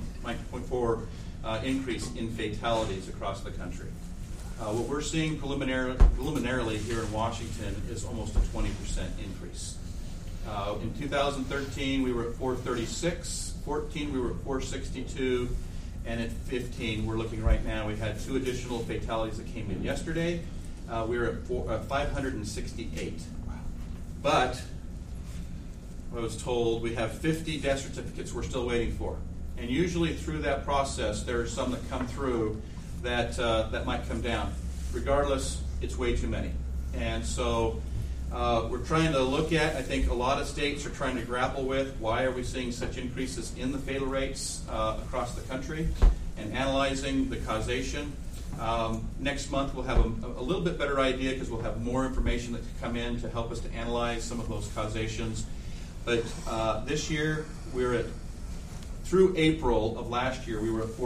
9.4 increase in fatalities across the country. What we're seeing preliminarily here in Washington is almost a 20% increase. In 2013, we were at 436. 14, we were at 462. And at 15, we're looking right now, we had 2 additional fatalities that came in yesterday. We were at 568. But I was told we have 50 death certificates we're still waiting for. And usually through that process, there are some that come through that might come down. Regardless, it's way too many. And so we're trying to look at, I think a lot of states are trying to grapple with why are we seeing such increases in the fatal rates across the country, and analyzing the causation. Next month we'll have a little bit better idea because we'll have more information that can come in to help us to analyze some of those causations. But this year through April of last year we were at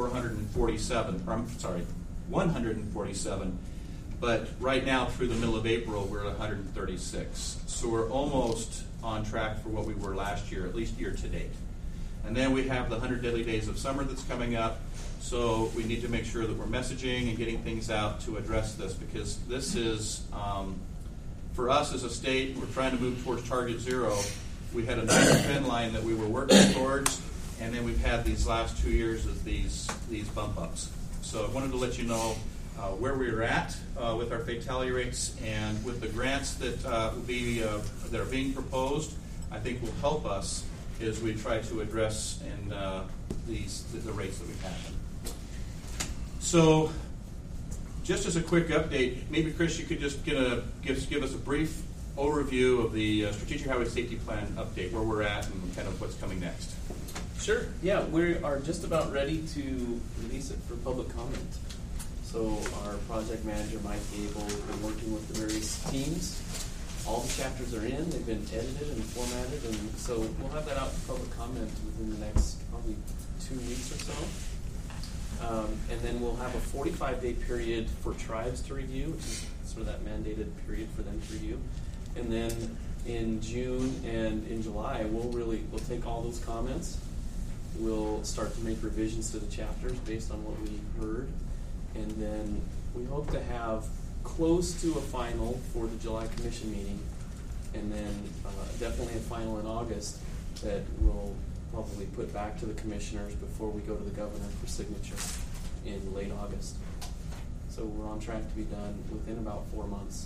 147. But right now, through the middle of April, we're at 136. So we're almost on track for what we were last year, at least year to date. And then we have the 100 Deadly Days of Summer that's coming up. So we need to make sure that we're messaging and getting things out to address this, because this is, for us as a state, we're trying to move towards Target Zero. We had a nice trend line that we were working towards, and then we've had these last 2 years of these bump ups. So I wanted to let you know where we're at with our fatality rates, and with the grants that are being proposed, I think will help us as we try to address and the rates that we have. So, just as a quick update, maybe Chris, you could just give us a brief overview of the Strategic Highway Safety Plan update, where we're at and kind of what's coming next. Sure. Yeah, we are just about ready to release it for public comment. So our project manager, Mike Gable, has been working with the various teams. All the chapters are in. They've been edited and formatted, and so we'll have that out for public comment within the next probably 2 weeks or so. And then we'll have a 45-day period for tribes to review, which is sort of that mandated period for them to review. And then in June and in July, we'll take all those comments. We'll start to make revisions to the chapters based on what we heard. And then we hope to have close to a final for the July commission meeting. And then definitely a final in August that we'll probably put back to the commissioners before we go to the governor for signature in late August. So we're on track to be done within about 4 months.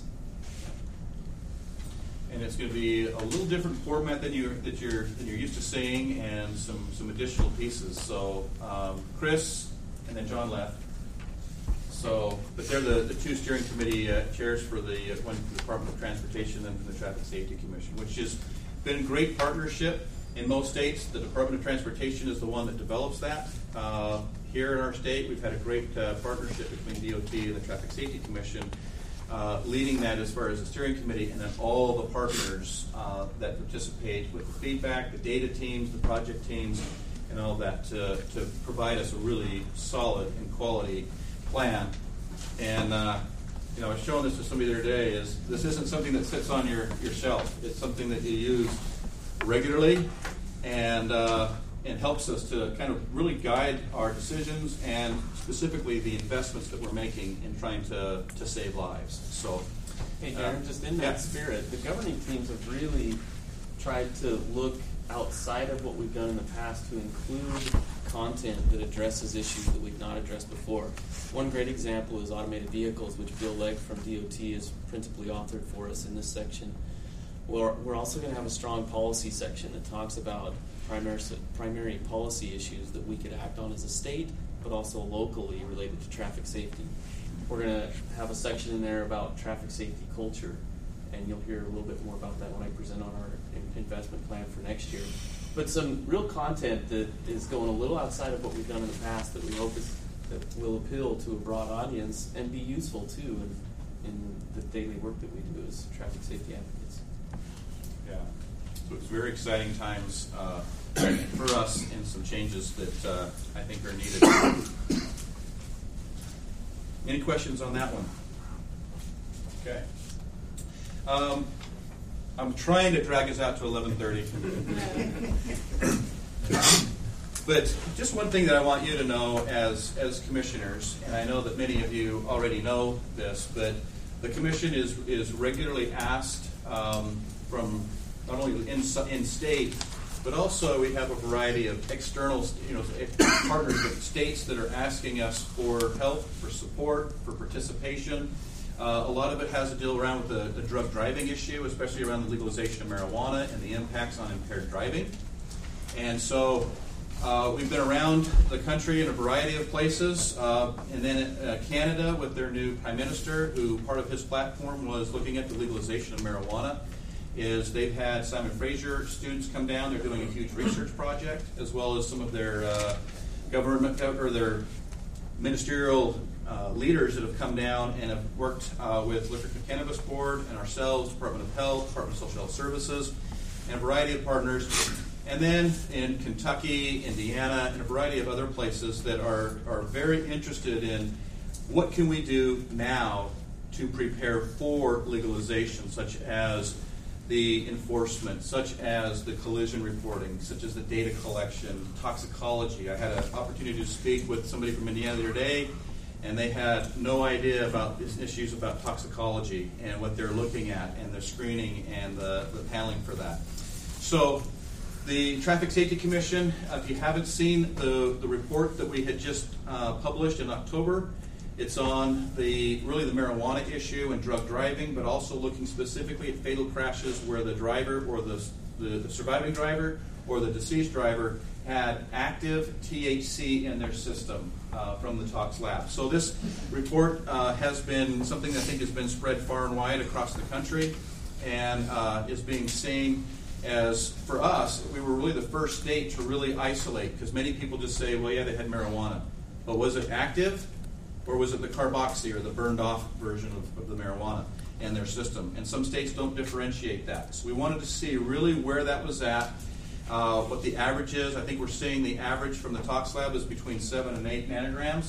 And it's going to be a little different format than you're used to seeing, and some additional pieces. So Chris and then John left. So, but they're the two steering committee chairs for the one from the Department of Transportation and from the Traffic Safety Commission, which has been a great partnership. In most states, the Department of Transportation is the one that develops that. Here in our state, we've had a great partnership between DOT and the Traffic Safety Commission, leading that as far as the steering committee, and then all the partners that participate with the feedback, the data teams, the project teams, and all that to provide us a really solid and quality plan. And I was showing this to somebody the other day. This isn't something that sits on your shelf. It's something that you use regularly, and helps us to kind of really guide our decisions and specifically the investments that we're making in trying to save lives. So, hey, Darren, just in that spirit, the governing teams have really tried to look outside of what we've done in the past to include content that addresses issues that we've not addressed before. One great example is automated vehicles, which Bill Legg from DOT has principally authored for us in this section. We're also going to have a strong policy section that talks about primary policy issues that we could act on as a state, but also locally related to traffic safety. We're going to have a section in there about traffic safety culture, and you'll hear a little bit more about that when I present on our investment plan for next year. But some real content that is going a little outside of what we've done in the past that we hope that will appeal to a broad audience and be useful too in the daily work that we do as traffic safety advocates. Yeah, so it's very exciting times for us, and some changes that I think are needed. Any questions on that one? Okay. I'm trying to drag us out to 11:30. But just one thing that I want you to know as commissioners, and I know that many of you already know this, but the commission is regularly asked from not only in state, but also we have a variety of external, partners with states that are asking us for help, for support, for participation. A lot of it has to deal around with the drug driving issue, especially around the legalization of marijuana and the impacts on impaired driving. And so we've been around the country in a variety of places, and then Canada with their new Prime Minister, who part of his platform was looking at the legalization of marijuana. Is they've had Simon Fraser students come down. They're doing a huge research project, as well as some of their government or their ministerial leaders that have come down and have worked with Liquor and Cannabis Board and ourselves, Department of Health, Department of Social Health Services, and a variety of partners. And then in Kentucky, Indiana, and a variety of other places that are very interested in what can we do now to prepare for legalization, such as the enforcement, such as the collision reporting, such as the data collection, toxicology. I had an opportunity to speak with somebody from Indiana the other day, and they had no idea about these issues about toxicology and what they're looking at, and the screening and the paneling for that. So the Traffic Safety Commission, if you haven't seen the report that we had just published in October, it's on the marijuana issue and drug driving, but also looking specifically at fatal crashes where the driver or the surviving driver or the deceased driver had active THC in their system from the tox lab. So this report has been something that I think has been spread far and wide across the country, and is being seen as, for us, we were really the first state to really isolate, because many people just say, well, yeah, they had marijuana. But was it active, or was it the carboxy or the burned off version of the marijuana in their system? And some states don't differentiate that. So we wanted to see really where that was at, what the average is. I think we're seeing the average from the tox lab is between 7 and 8 nanograms.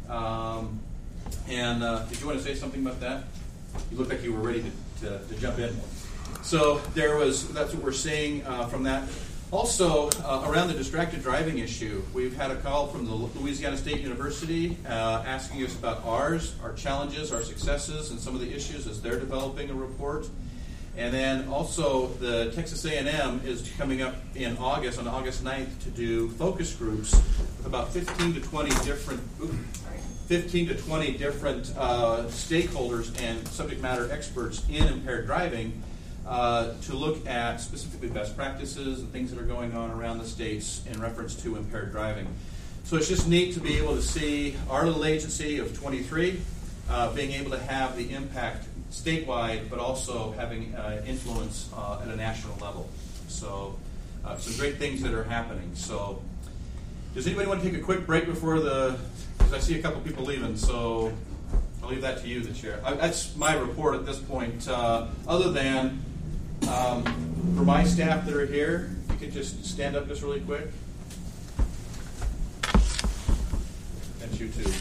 Did you want to say something about that? You looked like you were ready to jump in. So that's what we're seeing from that. Also, around the distracted driving issue, we've had a call from the Louisiana State University asking us about our challenges, our successes, and some of the issues as they're developing a report. And then also the Texas A&M is coming up in August, on August 9th, to do focus groups with about 15 to 20 different stakeholders and subject matter experts in impaired driving to look at specifically best practices and things that are going on around the states in reference to impaired driving. So it's just neat to be able to see our little agency of 23 being able to have the impact statewide, but also having influence at a national level. So some great things that are happening. So does anybody want to take a quick break before because I see a couple people leaving, so I'll leave that to you, the chair. That's my report at this point. Other than for my staff that are here, you could just stand up just really quick. And you too.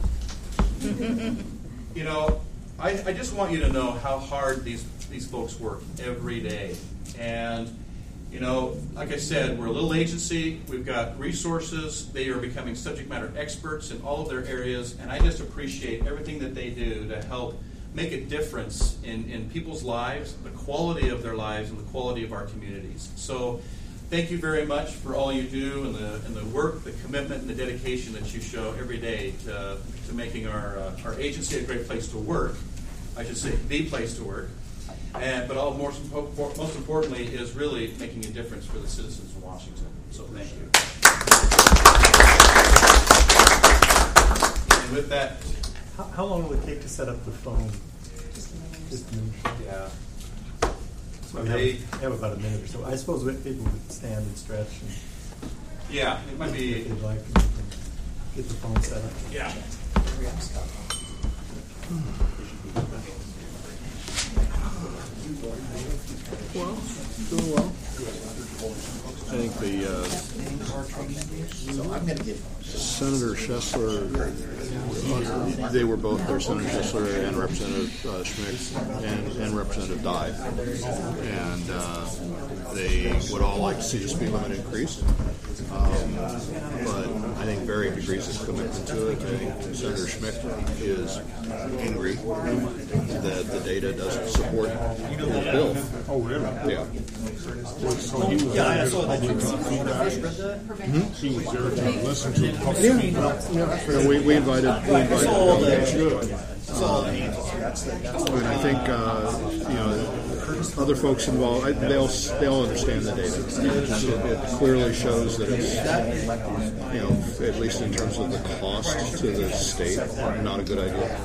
You know, I just want you to know how hard these folks work every day. And, you know, like I said, we're a little agency. We've got resources. They are becoming subject matter experts in all of their areas. And I just appreciate everything that they do to help make a difference in people's lives, the quality of their lives, and the quality of our communities. So thank you very much for all you do and the work, the commitment, and the dedication that you show every day to making our agency a great place to work. I should say the place to work. But most importantly is really making a difference for the citizens of Washington. So thank you. And with that, how long will it take to set up the phone? Just a minute. Yeah. So we have about a minute or so. I suppose people would stand and stretch. Yeah, it might be. If they'd like to get the phone set up. Yeah. Well, doing well. I think Senator Schessler, they were both there, Senator Schessler and Representative Schmidt and Representative Dye. And they would all like to see the speed limit increased. But I think varying degrees of commitment to it. I think Senator Schmidt is angry that the data doesn't support the bill. Oh, really? Yeah. So he was there to feedback. He was there to listen to the public feedback. Yeah. We invited and I think other folks involved, they all understand the data. It clearly shows that it's, at least in terms of the cost to the state, not a good idea.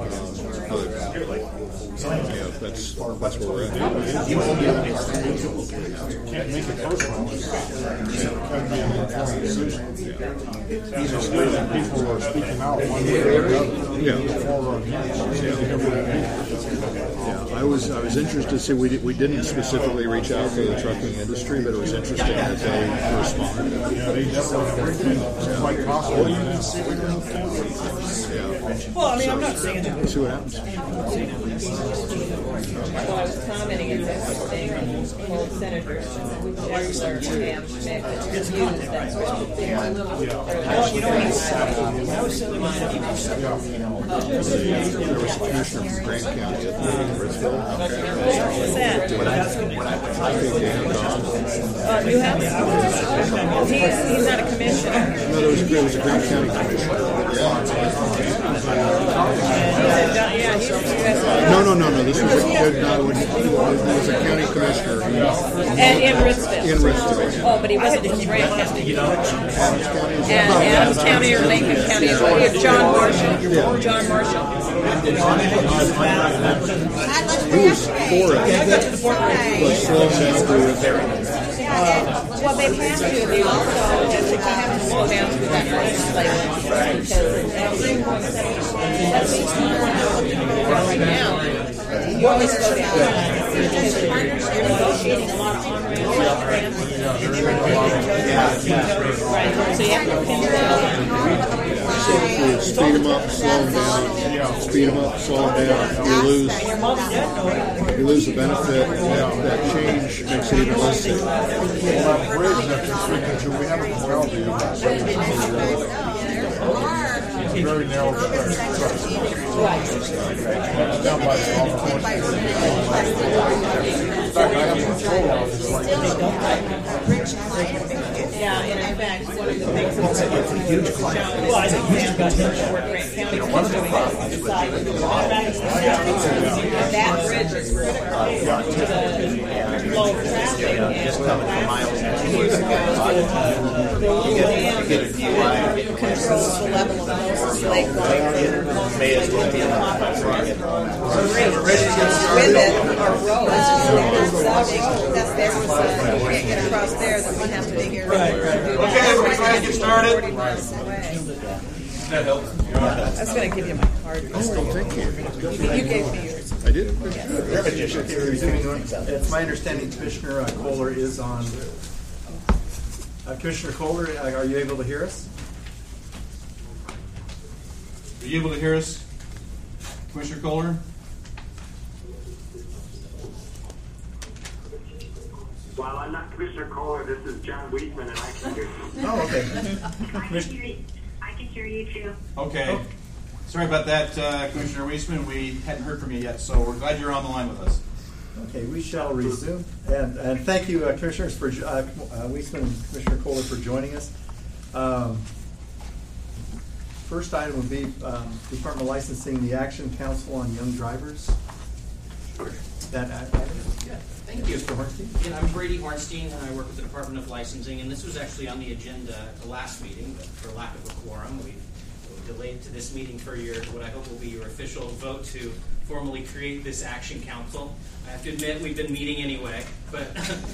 That's where we're at. Can't make it personal. It can be an informed decision. It's good that people are speaking out one way or I was interested to see we didn't specifically reach out to the trucking industry, but it was interesting that they responded. Yeah, they definitely quite possible. Well, I mean, I'm not saying that. See what happens. Well, I was commenting at that thing on old senators, Schessler and Schmidt, that used that sort of thing. There was a commissioner from Grant County at Bristol. was that? You have? Oh, he's not a commissioner. No, there was a Grant County commissioner. No. This was a county commissioner. And in Ritzville. In Ritzville. Oh, but he wasn't in Grant County. And Adams County or Lincoln County. John Marshall. Yeah. John Marshall. He was for it. But slowing down through it. Well, they have to. They also have to slow down through that legislation because right now, you always slow down because you're negotiating a lot of on-ramps, off-ramps. Right. So you have to pin down. Speed them up, slow them down. Speed them up, slow them down. You lose the benefit. That change makes it even less safe. We have a well-view. It's a very narrow stretch. Down by the golf course. In fact, I have control of it. Yeah, and in fact, one of the things that's a huge challenge is Grant County is doing that bridge is critical to the flow of traffic. And years ago, the little dam controls the level of Moses Lake going with it are roads. That's their facility. You can't get across there, then one has to be here. Okay, we're trying to get started. That helps. I was going to give you my card. Oh, thank you. You gave me yours. I did? It's my understanding Commissioner Kohler is on. Commissioner Kohler, are you able to hear us? Are you able to hear us, Commissioner Kohler? Well, I'm not Commissioner Kohler. This is John Weisman, and I can hear you. Oh, okay. I can hear you too. Okay. Sorry about that, Commissioner Weisman. We hadn't heard from you yet, so we're glad you're on the line with us. Okay, we shall resume. And thank you, Commissioners, for Weisman and Commissioner Kohler for joining us. First item would be Department of Licensing, the Action Council on Young Drivers. Sure. Thank you. Mr. Hornstein. Again, I'm Brady Hornstein, and I work with the Department of Licensing. And this was actually on the agenda at the last meeting, but for lack of a quorum, we delayed to this meeting for your what I hope will be your official vote to formally create this Action Council. I have to admit, we've been meeting anyway, but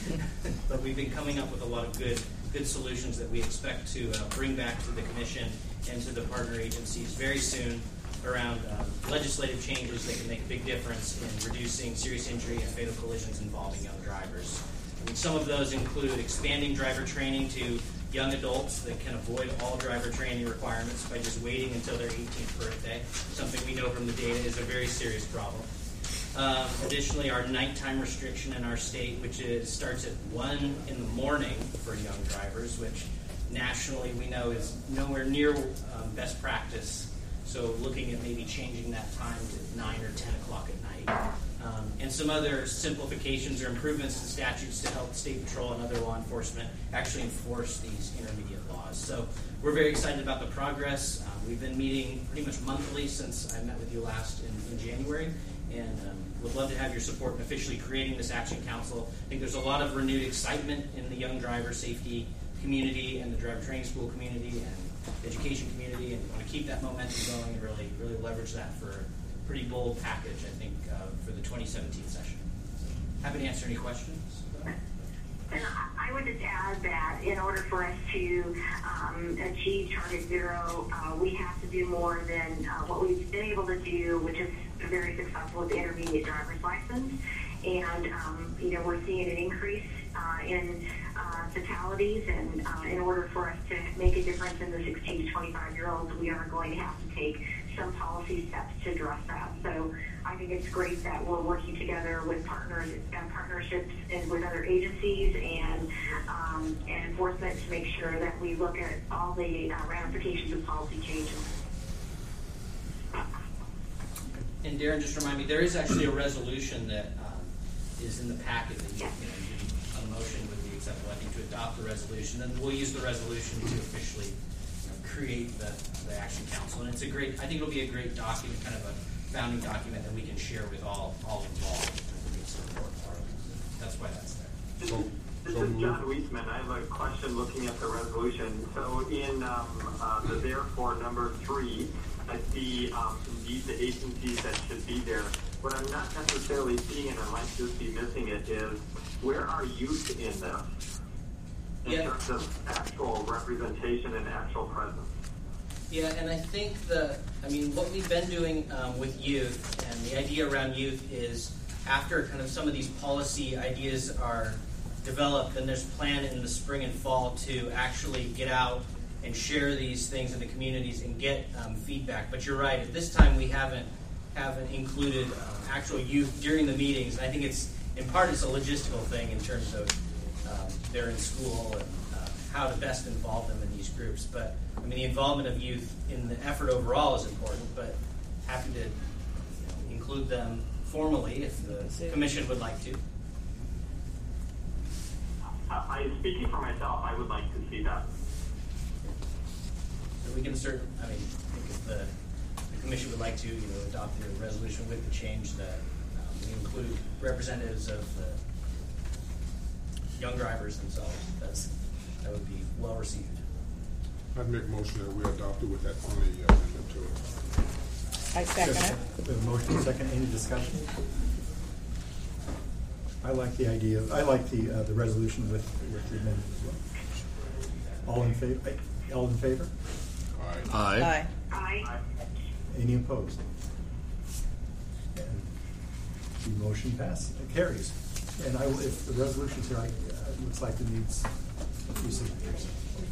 but we've been coming up with a lot of good solutions that we expect to bring back to the Commission and to the partner agencies very soon around legislative changes that can make a big difference in reducing serious injury and fatal collisions involving young drivers. I mean, some of those include expanding driver training to young adults that can avoid all driver training requirements by just waiting until their 18th birthday, something we know from the data is a very serious problem. Additionally, our nighttime restriction in our state, which starts at 1 in the morning for young drivers, which nationally we know is nowhere near best practice. So looking at maybe changing that time to 9 or 10 o'clock at night. And some other simplifications or improvements to statutes to help State Patrol and other law enforcement actually enforce these intermediate laws. So we're very excited about the progress. We've been meeting pretty much monthly since I met with you last in January. And would love to have your support in officially creating this Action Council. I think there's a lot of renewed excitement in the young driver safety community and the driver training school community and education community, and we want to keep that momentum going and really leverage that for a pretty bold package, I think, for the 2017 session. So, happy to answer any questions. And I would just add that in order for us to achieve Target Zero, we have to do more than what we've been able to do, which is very successful with the intermediate driver's license. And, we're seeing an increase in fatalities, and in order for us to make a difference in the 16 to 25-year-olds, we are going to have to take some policy steps to address that. So I think it's great that we're working together with partnerships and with other agencies and enforcement to make sure that we look at all the ramifications of policy changes. And Darren, just remind me, there is actually a resolution that is in the packet that you a motion would be acceptable, I think, to adopt the resolution. And we'll use the resolution to officially create the Action Council. And it's a great, I think it'll be a great document, kind of a founding document that we can share with all involved. It's an important part of it. That's why that's there. This is John Weisman. I have a question looking at the resolution. So in the therefore number 3, I see indeed the agencies that should be there. What I'm not necessarily seeing, and I might just be missing it, is where are youth in this? In terms of actual representation and actual presence. Yeah, and I think what we've been doing with youth, and the idea around youth is after kind of some of these policy ideas are developed, then there's a plan in the spring and fall to actually get out and share these things in the communities and get feedback. But you're right, at this time we haven't included actual youth during the meetings. And I think in part it's a logistical thing in terms of they're in school and how to best involve them in these groups. But I mean, the involvement of youth in the effort overall is important, but happy to include them formally if the commission would like to. Speaking for myself, I would like to see that. So we can I think if the commission would like to, adopt the resolution with the change that we include representatives of the young drivers themselves. That would be well received. I'd make a motion that we adopt it with that funny amendment to it. I second it. We have a motion, second. Any discussion? I like the idea. I like the resolution with the amendment as well. All in favor? All in favor? Aye. Aye. Any opposed? And the motion carries. And if the resolution's here, it looks like it needs a few signatures.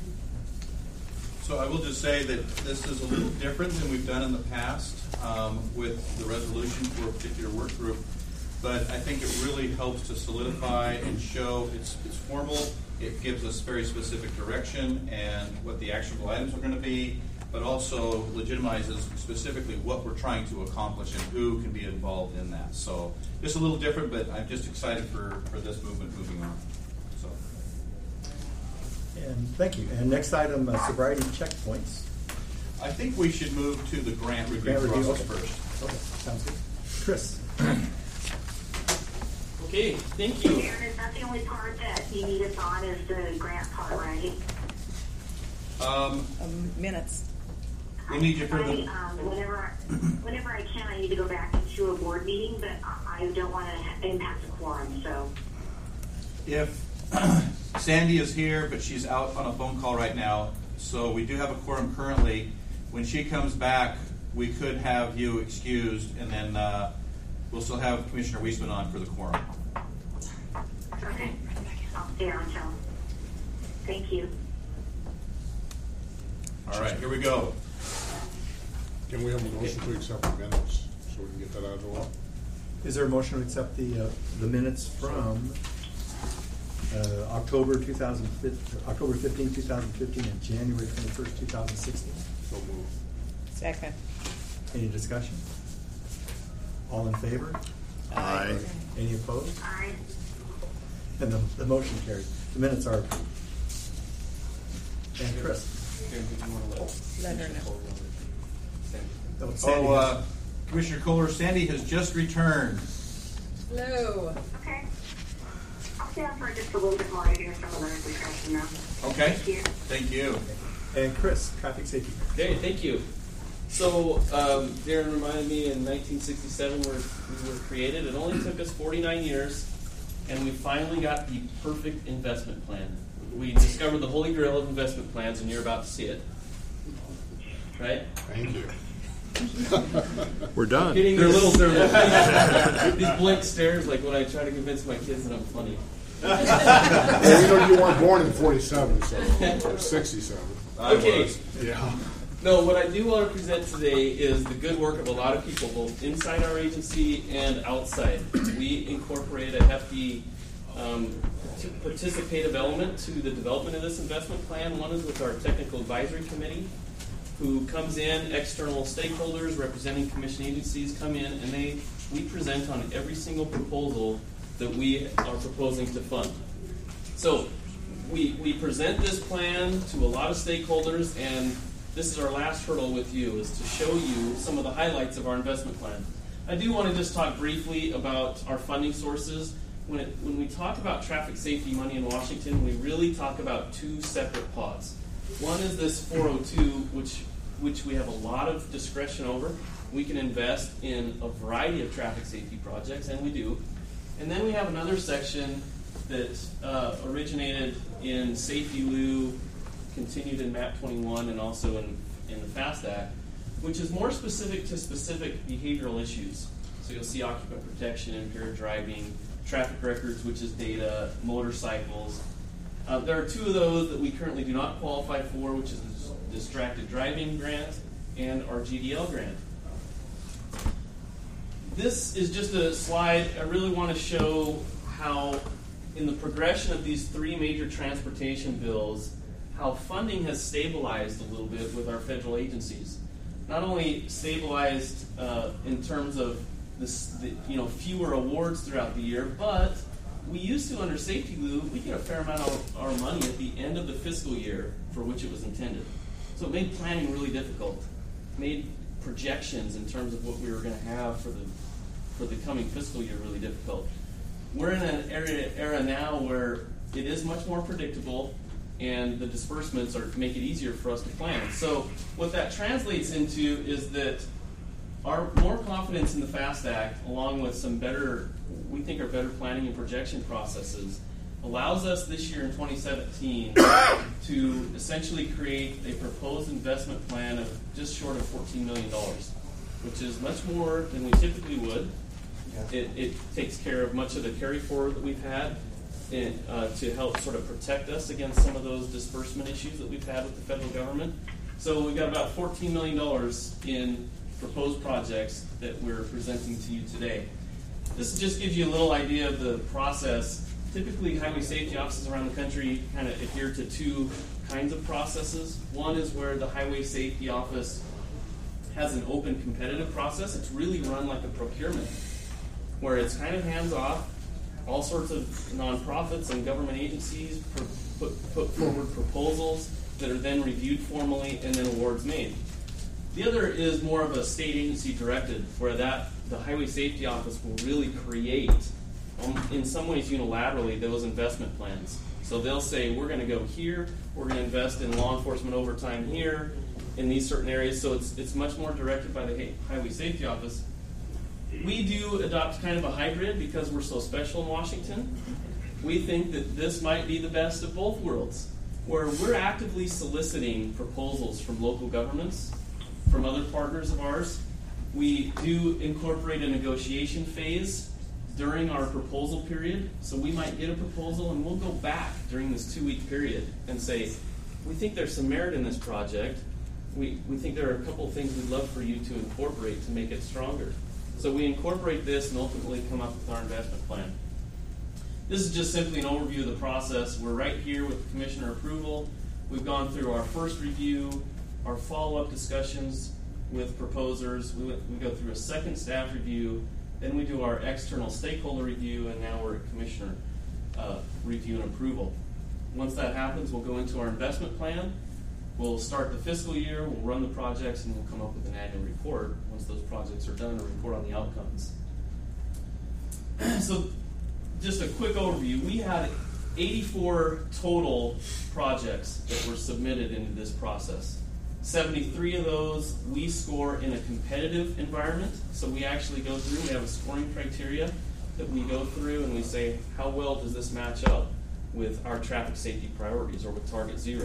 So I will just say that this is a little different than we've done in the past with the resolution for a particular work group. But I think it really helps to solidify and show it's formal. It gives us very specific direction and what the actionable items are going to be, but also legitimizes specifically what we're trying to accomplish and who can be involved in that. So just a little different, but I'm just excited for this movement moving on. So. And thank you. And next item, sobriety checkpoints. I think we should move to the grant review process first. Okay, sounds good. Chris. Okay, thank you. Aaron, is that the only part that you need us on is the grant part, right? Minutes. We need you for the... Whenever I can, I need to go back to a board meeting, but I don't want to impact the quorum, so. If Sandy is here, but she's out on a phone call right now, so we do have a quorum currently. When she comes back, we could have you excused, and then we'll still have Commissioner Weisman on for the quorum. Okay. I'll stay on, Joe. Thank you. All right, here we go. Can we have a motion to accept the minutes so we can get that out of the way? Is there a motion to accept the minutes from October 15, 2015 and January 21st, 2016? So moved. Second. Any discussion? All in favor? Aye. Any opposed? Aye. And the motion carries. The minutes are approved. And Chris? Let her know. Commissioner Kohler, Sandy has just returned. Hello. Okay. I'll stay on for just a little bit more to hear some of the discussion now. Okay. Thank you. Thank you. And Chris, traffic safety. Okay, thank you. So, Darren reminded me in 1967 we were created. It only took us 49 years, and we finally got the perfect investment plan. We discovered the holy grail of investment plans, and you're about to see it. Right? Thank you. We're done. They're little these blank stares, like when I try to convince my kids that I'm funny. Well, you weren't born in 47, or 67. Okay. Yeah. No, what I do want to present today is the good work of a lot of people, both inside our agency and outside. We incorporate a hefty participative element to the development of this investment plan. One is with our technical advisory committee, who comes in, external stakeholders representing commission agencies come in, and we present on every single proposal that we are proposing to fund. So we present this plan to a lot of stakeholders, and this is our last hurdle with you, is to show you some of the highlights of our investment plan. I do want to just talk briefly about our funding sources. When we talk about traffic safety money in Washington, we really talk about two separate pots. One is this 402, which we have a lot of discretion over. We can invest in a variety of traffic safety projects, and we do. And then we have another section that originated in Safety Lou, continued in MAP 21, and also in the FAST Act, which is more specific to specific behavioral issues. So you'll see occupant protection, impaired driving, traffic records, which is data, motorcycles. There are two of those that we currently do not qualify for, which is the distracted driving grant and our GDL grant. This is just a slide. I really want to show how, in the progression of these three major transportation bills, how funding has stabilized a little bit with our federal agencies. Not only stabilized in terms of fewer awards throughout the year, but we used to, under Safety Lou, we get a fair amount of our money at the end of the fiscal year for which it was intended. So it made planning really difficult. Made projections in terms of what we were going to have for the coming fiscal year really difficult. We're in an era now where it is much more predictable, and the disbursements make it easier for us to plan. So what that translates into is that our more confidence in the FAST Act, along with some better planning and projection processes, allows us this year in 2017 to essentially create a proposed investment plan of just short of $14 million, which is much more than we typically would. It takes care of much of the carry forward that we've had to help sort of protect us against some of those disbursement issues that we've had with the federal government. So we've got about $14 million in proposed projects that we're presenting to you today. This just gives you a little idea of the process. Typically, highway safety offices around the country kind of adhere to two kinds of processes. One is where the highway safety office has an open competitive process. It's really run like a procurement, where it's kind of hands-off. All sorts of nonprofits and government agencies put forward proposals that are then reviewed formally and then awards made. The other is more of a state agency directed, where the highway safety office will really create, in some ways unilaterally, those investment plans. So they'll say, we're going to go here, we're going to invest in law enforcement overtime here, in these certain areas. So it's much more directed by the highway safety office. We do adopt kind of a hybrid because we're so special in Washington. We think that this might be the best of both worlds, where we're actively soliciting proposals from local governments, from other partners of ours. We do incorporate a negotiation phase during our proposal period. So we might get a proposal and we'll go back during this 2-week period and say, we think there's some merit in this project. We think there are a couple of things we'd love for you to incorporate to make it stronger. So we incorporate this and ultimately come up with our investment plan. This is just simply an overview of the process. We're right here with commissioner approval. We've gone through our first review, our follow-up discussions with proposers. We go through a second staff review, then we do our external stakeholder review, and now we're at commissioner review and approval. Once that happens, we'll go into our investment plan. We'll start the fiscal year, we'll run the projects, and we'll come up with an annual report once those projects are done, a report on the outcomes. So just a quick overview. We had 84 total projects that were submitted into this process. 73 of those we score in a competitive environment. So we actually go through, we have a scoring criteria that we go through and we say, how well does this match up with our traffic safety priorities or with Target Zero?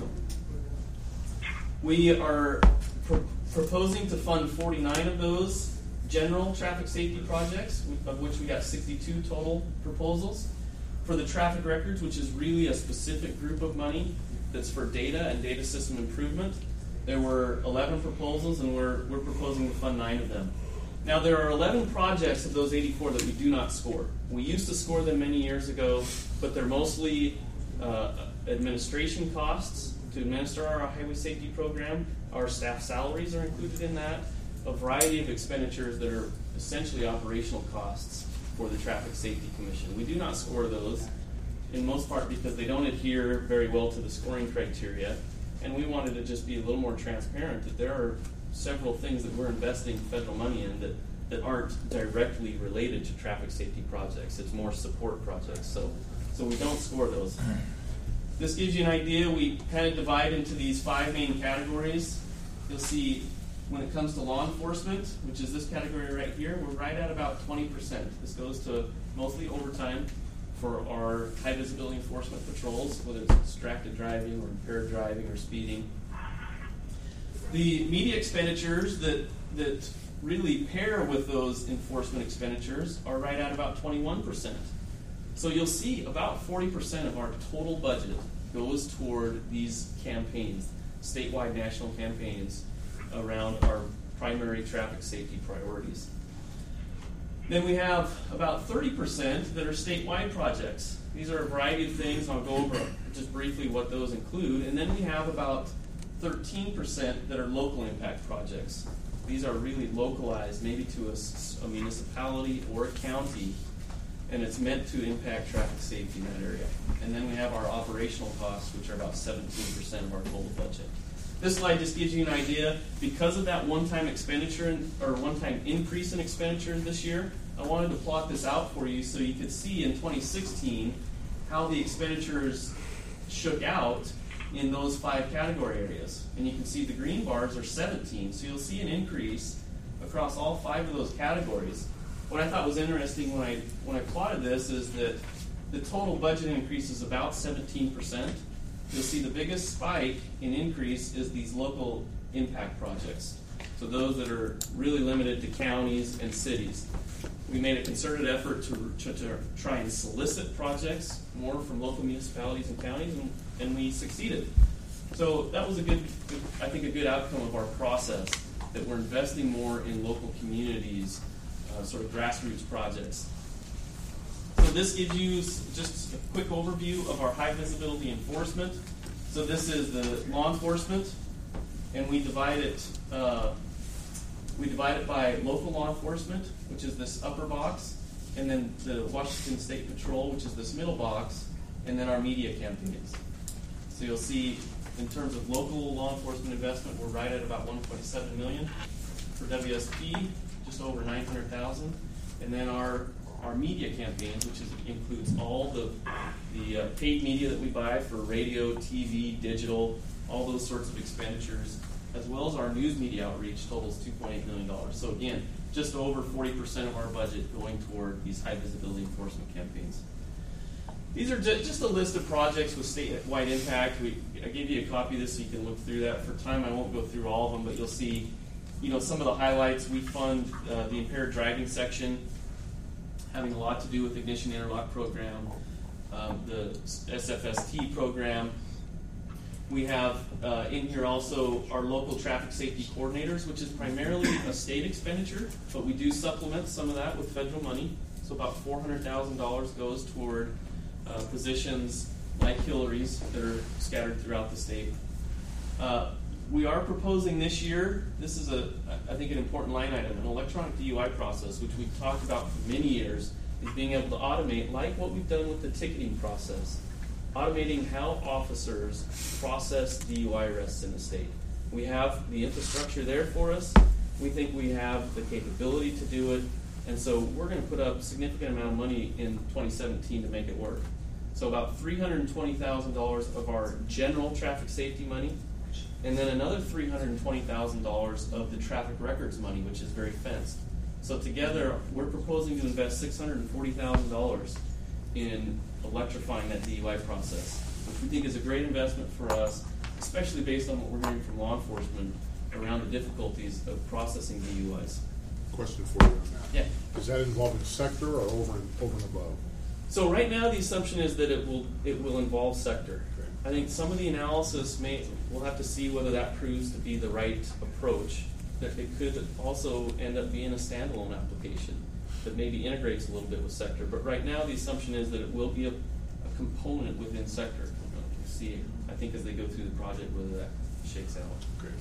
We are proposing to fund 49 of those general traffic safety projects, of which we got 62 total proposals. For the traffic records, which is really a specific group of money that's for data and data system improvement, there were 11 proposals, and we're proposing to fund 9 of them. Now, there are 11 projects of those 84 that we do not score. We used to score them many years ago, but they're mostly administration costs to administer our highway safety program. Our staff salaries are included in that. A variety of expenditures that are essentially operational costs for the Traffic Safety Commission. We do not score those, in most part because they don't adhere very well to the scoring criteria, and we wanted to just be a little more transparent that there are several things that we're investing federal money in that aren't directly related to traffic safety projects. It's more support projects, so we don't score those. This gives you an idea. We kind of divide into these 5 main categories. You'll see when it comes to law enforcement, which is this category right here, we're right at about 20%. This goes to mostly overtime for our high visibility enforcement patrols, whether it's distracted driving or impaired driving or speeding. The media expenditures that really pair with those enforcement expenditures are right at about 21%. So you'll see about 40% of our total budget goes toward these campaigns, statewide national campaigns around our primary traffic safety priorities. Then we have about 30% that are statewide projects. These are a variety of things. I'll go over just briefly what those include. And then we have about 13% that are local impact projects. These are really localized, maybe to a municipality or a county, and it's meant to impact traffic safety in that area. And then we have our operational costs, which are about 17% of our total budget. This slide just gives you an idea. Because of that one-time expenditure or one-time increase in expenditure this year, I wanted to plot this out for you so you could see in 2016 how the expenditures shook out in those 5 category areas. And you can see the green bars are 17, so you'll see an increase across all 5 of those categories. What I thought was interesting when I plotted this is that the total budget increase is about 17%. You'll see the biggest spike in increase is these local impact projects. So those that are really limited to counties and cities. We made a concerted effort to try and solicit projects more from local municipalities and counties, and we succeeded. So that was a good outcome of our process, that we're investing more in local communities, sort of grassroots projects. So this gives you just a quick overview of our high visibility enforcement. So this is the law enforcement, and we divide it by local law enforcement, which is this upper box, and then the Washington State Patrol, which is this middle box, and then our media campaigns. So you'll see in terms of local law enforcement investment, we're right at about $1.7 million. For WSP, just over $900,000, and then our media campaigns, which includes all the paid media that we buy for radio, TV, digital, all those sorts of expenditures, as well as our news media outreach, totals $2.8 million. So again, just over 40% of our budget going toward these high visibility enforcement campaigns. These are just a list of projects with statewide impact. I gave you a copy of this so you can look through that. For time, I won't go through all of them, but you'll see some of the highlights. We fund the impaired driving section, having a lot to do with ignition interlock program, the SFST program. We have in here also our local traffic safety coordinators, which is primarily a state expenditure, but we do supplement some of that with federal money. So about $400,000 goes toward positions like Hillary's that are scattered throughout the state. We are proposing this year, this is I think an important line item, an electronic DUI process, which we've talked about for many years, is being able to automate, like what we've done with the ticketing process, automating how officers process DUI arrests in the state. We have the infrastructure there for us. We think we have the capability to do it, and so we're going to put up a significant amount of money in 2017 to make it work. So about $320,000 of our general traffic safety money, and then another $320,000 of the traffic records money, which is very fenced. So together, we're proposing to invest $640,000 in electrifying that DUI process, which we think is a great investment for us, especially based on what we're hearing from law enforcement around the difficulties of processing DUIs. Question for you on that. Yeah. Is that involving sector or over and above? So right now, the assumption is that it will involve sector. Okay. I think some of the analysis we'll have to see whether that proves to be the right approach. That it could also end up being a standalone application that maybe integrates a little bit with sector. But right now, the assumption is that it will be a component within sector. We'll see, I think, as they go through the project, whether that shakes out. Okay.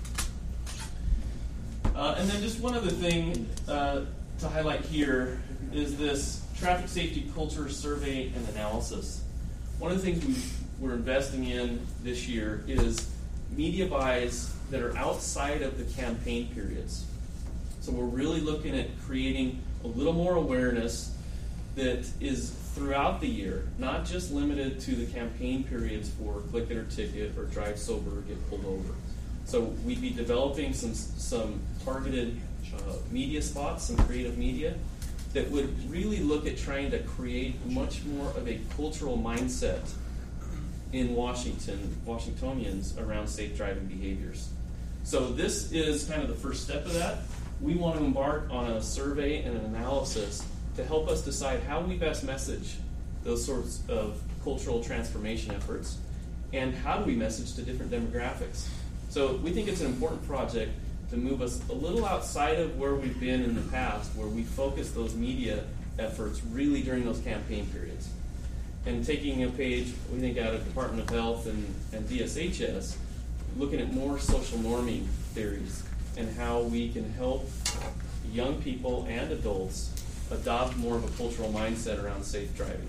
And then just one other thing to highlight here is this traffic safety culture survey and analysis. One of the things we're investing in this year is media buys that are outside of the campaign periods. So we're really looking at creating a little more awareness that is throughout the year, not just limited to the campaign periods for click it or ticket or drive sober or get pulled over. So we'd be developing some targeted media spots, some creative media that would really look at trying to create much more of a cultural mindset in Washingtonians around safe driving behaviors. So this is kind of the first step of that. We want to embark on a survey and an analysis to help us decide how we best message those sorts of cultural transformation efforts and how do we message to different demographics. So we think it's an important project to move us a little outside of where we've been in the past, where we focus those media efforts really during those campaign periods. And taking a page, we think, out of Department of Health and DSHS, looking at more social norming theories and how we can help young people and adults adopt more of a cultural mindset around safe driving.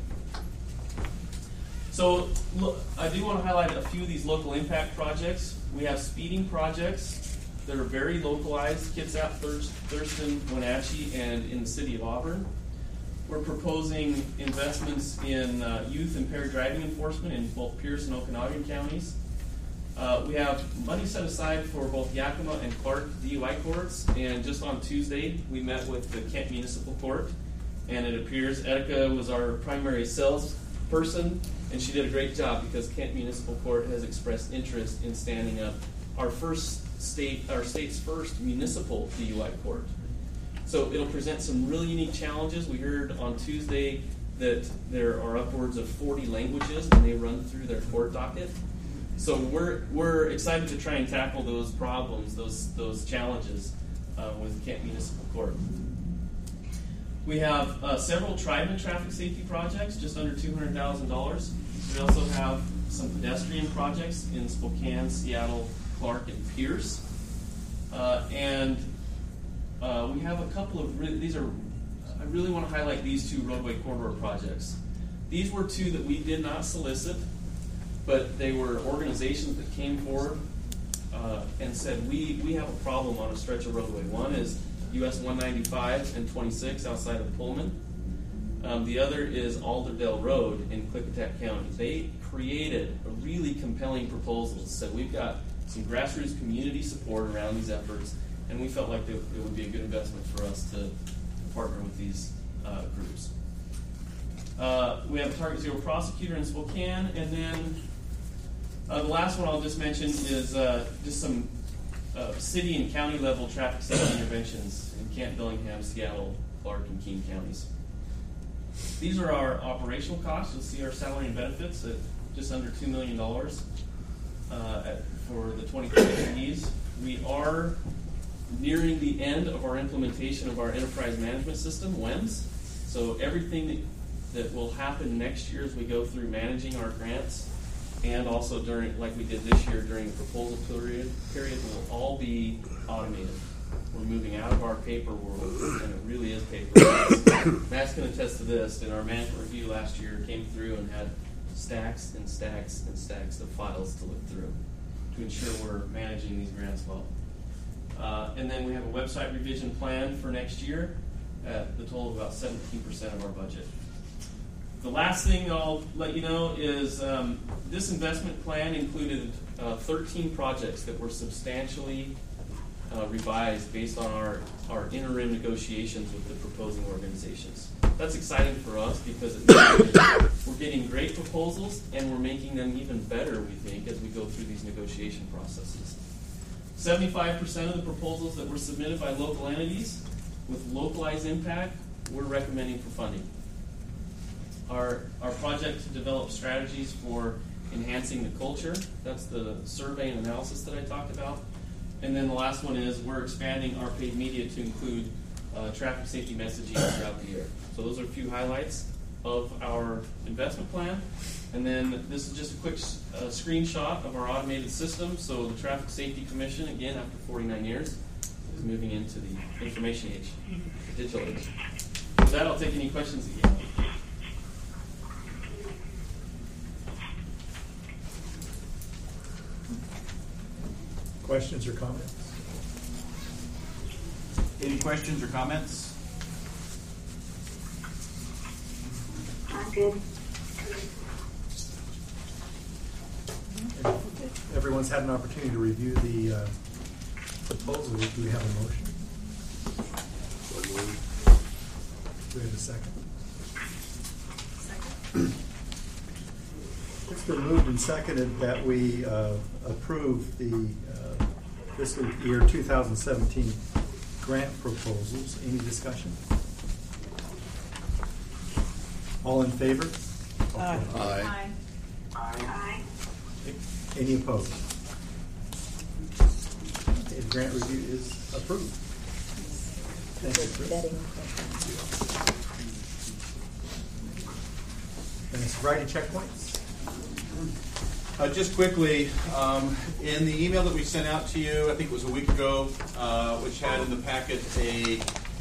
So look, I do want to highlight a few of these local impact projects. We have speeding projects that are very localized, Kitsap, Thurston, Wenatchee, and in the city of Auburn. We're proposing investments in youth impaired driving enforcement in both Pierce and Okanagan counties. We have money set aside for both Yakima and Clark DUI courts, and just on Tuesday we met with the Kent Municipal Court, and it appears Etika was our primary sales person, and she did a great job because Kent Municipal Court has expressed interest in standing up our state's first municipal DUI court. So it'll present some really unique challenges. We heard on Tuesday that there are upwards of 40 languages when they run through their court docket. So we're excited to try and tackle those problems, those challenges with Kent Municipal Court. We have several Triban traffic safety projects, just under $200,000. We also have some pedestrian projects in Spokane, Seattle, Clark, and Pierce. And we have a couple of, I really want to highlight these two roadway corridor projects. These were two that we did not solicit, but they were organizations that came forward and said, we have a problem on a stretch of roadway. One is US 195 and 26 outside of Pullman. The other is Alderdale Road in Klickitat County. They created a really compelling proposal. So we've got some grassroots community support around these efforts, and we felt like it would be a good investment for us to partner with these groups. We have a Target Zero prosecutor in Spokane, and then the last one I'll just mention is just some city and county level traffic safety interventions in Kent, Bellingham, Seattle, Clark, and Keene counties. These are our operational costs. You'll see our salary and benefits at just under $2 million for the 2020 FTEs. We are nearing the end of our implementation of our enterprise management system, WEMS. So everything that will happen next year as we go through managing our grants, and also during, like we did this year during the proposal period will all be automated. We're moving out of our paper world, and it really is paper. Matt's going to attest to this. In our management review last year, came through and had stacks and stacks and stacks of files to look through to ensure we're managing these grants well. And then we have a website revision plan for next year at the total of about 17% of our budget. The last thing I'll let you know is this investment plan included 13 projects that were substantially revised based on our interim negotiations with the proposing organizations. That's exciting for us because it means we're getting great proposals and we're making them even better, we think, as we go through these negotiation processes. 75% of the proposals that were submitted by local entities with localized impact, we're recommending for funding. Our project to develop strategies for enhancing the culture, that's the survey and analysis that I talked about. And then the last one is we're expanding our paid media to include traffic safety messaging throughout the year. So those are a few highlights of our investment plan. And then this is just a quick screenshot of our automated system. So the Traffic Safety Commission, again, after 49 years, is moving into the information age, the digital age. With that, I'll take any questions again. Questions or comments? Any questions or comments? I'm good. Everyone's had an opportunity to review the proposal. Do we have a motion? Do we have a second? Second. It's been moved and seconded that we approve the fiscal year 2017 grant proposals. Any discussion? All in favor? Aye. Aye. Aye. Any opposed? Okay, the grant review is approved. Thank you, Chris. And sobriety checkpoints? Just quickly, in the email that we sent out to you, I think it was a week ago, which had in the packet a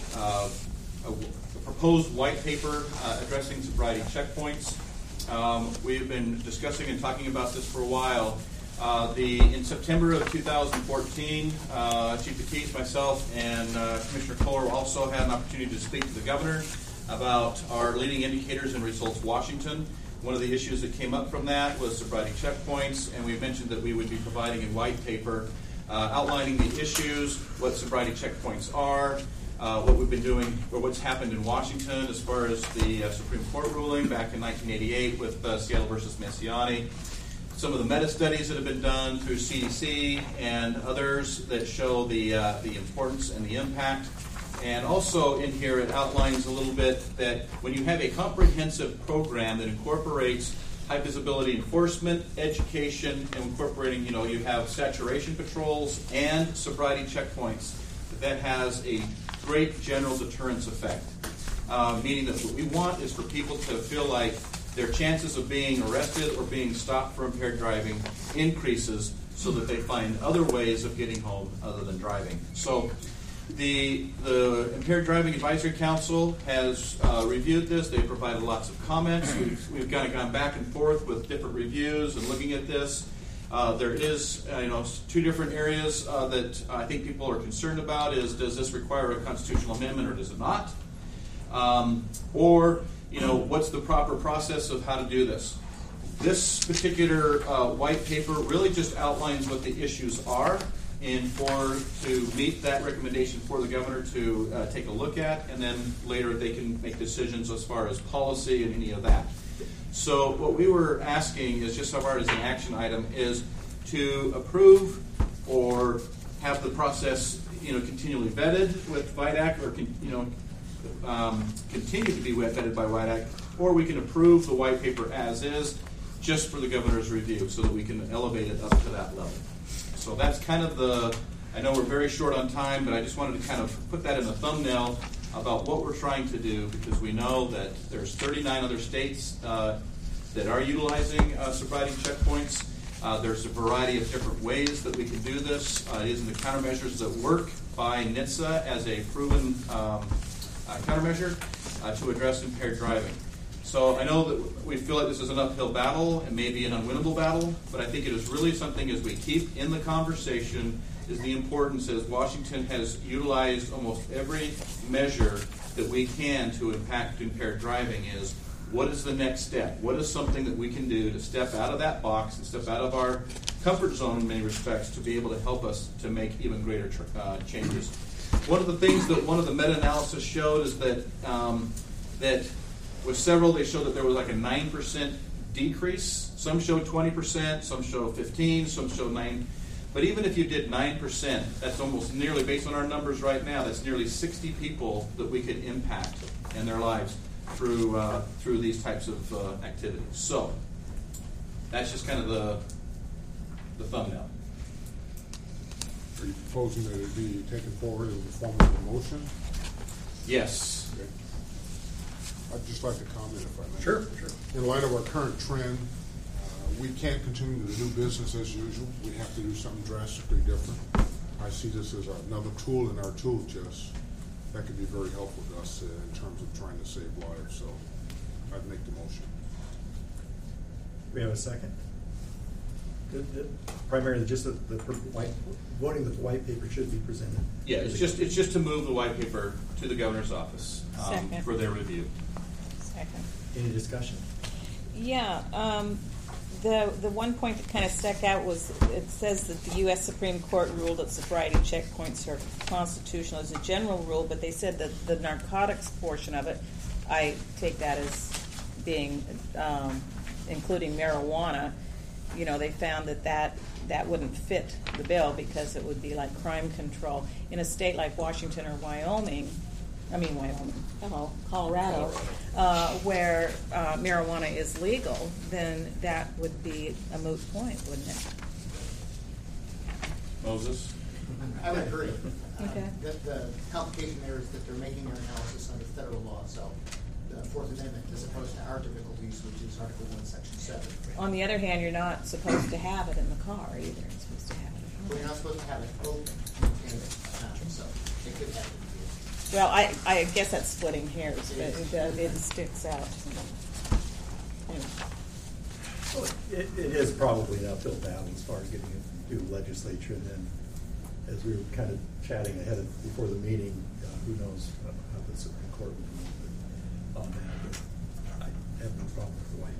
proposed white paper addressing sobriety checkpoints. We have been discussing and talking about this for a while. In September of 2014, Chief Batiste, myself, and Commissioner Kohler also had an opportunity to speak to the governor about our leading indicators in Results Washington. One of the issues that came up from that was sobriety checkpoints, and we mentioned that we would be providing a white paper outlining the issues, what sobriety checkpoints are, what we've been doing, or what's happened in Washington as far as the Supreme Court ruling back in 1988 with Seattle versus Messiani. Some of the meta-studies that have been done through CDC and others that show the importance and the impact. And also in here it outlines a little bit that when you have a comprehensive program that incorporates high visibility enforcement, education, and incorporating, you have saturation patrols and sobriety checkpoints, that has a great general deterrence effect. Meaning that what we want is for people to feel like their chances of being arrested or being stopped for impaired driving increases so that they find other ways of getting home other than driving. So the Impaired Driving Advisory Council has reviewed this. They've provided lots of comments. We've kind of gone back and forth with different reviews and looking at this. There is, two different areas that I think people are concerned about is, does this require a constitutional amendment or does it not? What's the proper process of how to do this? This particular white paper really just outlines what the issues are to meet that recommendation for the governor to take a look at, and then later they can make decisions as far as policy and any of that. So what we were asking is just so far as an action item is to approve or have the process continually vetted with VIDAC or continue to be vetted by VIDAC, or we can approve the white paper as is just for the governor's review so that we can elevate it up to that level. So that's kind of I know we're very short on time, but I just wanted to kind of put that in a thumbnail about what we're trying to do, because we know that there's 39 other states that are utilizing sobriety checkpoints. There's a variety of different ways that we can do this. It is in the countermeasures that work by NHTSA as a proven countermeasure to address impaired driving. So I know that we feel like this is an uphill battle and maybe an unwinnable battle, but I think it is really something as we keep in the conversation is the importance as Washington has utilized almost every measure that we can to impact impaired driving is what is the next step? What is something that we can do to step out of that box and step out of our comfort zone in many respects to be able to help us to make even greater changes? One of the things that one of the meta-analysis showed is that that with several, they showed that there was like a 9% decrease. Some showed 20%, some showed 15%, some showed 9%. But even if you did 9%, that's almost nearly, based on our numbers right now, that's nearly 60 people that we could impact in their lives through these types of activities. So that's just kind of the thumbnail. Are you proposing that it be taken forward in the form of a motion? Yes. Okay. I'd just like to comment if I may. Sure. In light of our current trend, we can't continue to do business as usual. We have to do something drastically different. I see this as another tool in our tool chest that could be very helpful to us in terms of trying to save lives, so I'd make the motion. We have a second? Primarily just the white, voting that the white paper should be presented. Yeah, it's just to move the white paper to the governor's office Second. for their review. Second. Any discussion? Yeah, the one point that kind of stuck out was it says that the U.S. Supreme Court ruled that sobriety checkpoints are constitutional as a general rule, but they said that the narcotics portion of it, I take that as being including marijuana. You know, they found that wouldn't fit the bill because it would be like crime control. In a state like Washington or Colorado, where marijuana is legal, then that would be a moot point, wouldn't it? Moses? I would agree. Okay. The complication there is that they're making their analysis under federal law, so the Fourth Amendment, as opposed to our difficulties, which is Article 1, Section 7. On the other hand, you're not supposed to have it in the car either. It's supposed to have it at home. Well, you're not supposed to have it open in the so it could happen. Well, I guess that's splitting hairs, but it sticks out. Anyway. Well, it is probably an uphill battle as far as getting it through the legislature, and then as we were kind of chatting ahead of before the meeting, who knows how the Supreme Court will move on that. But I have no problem with the white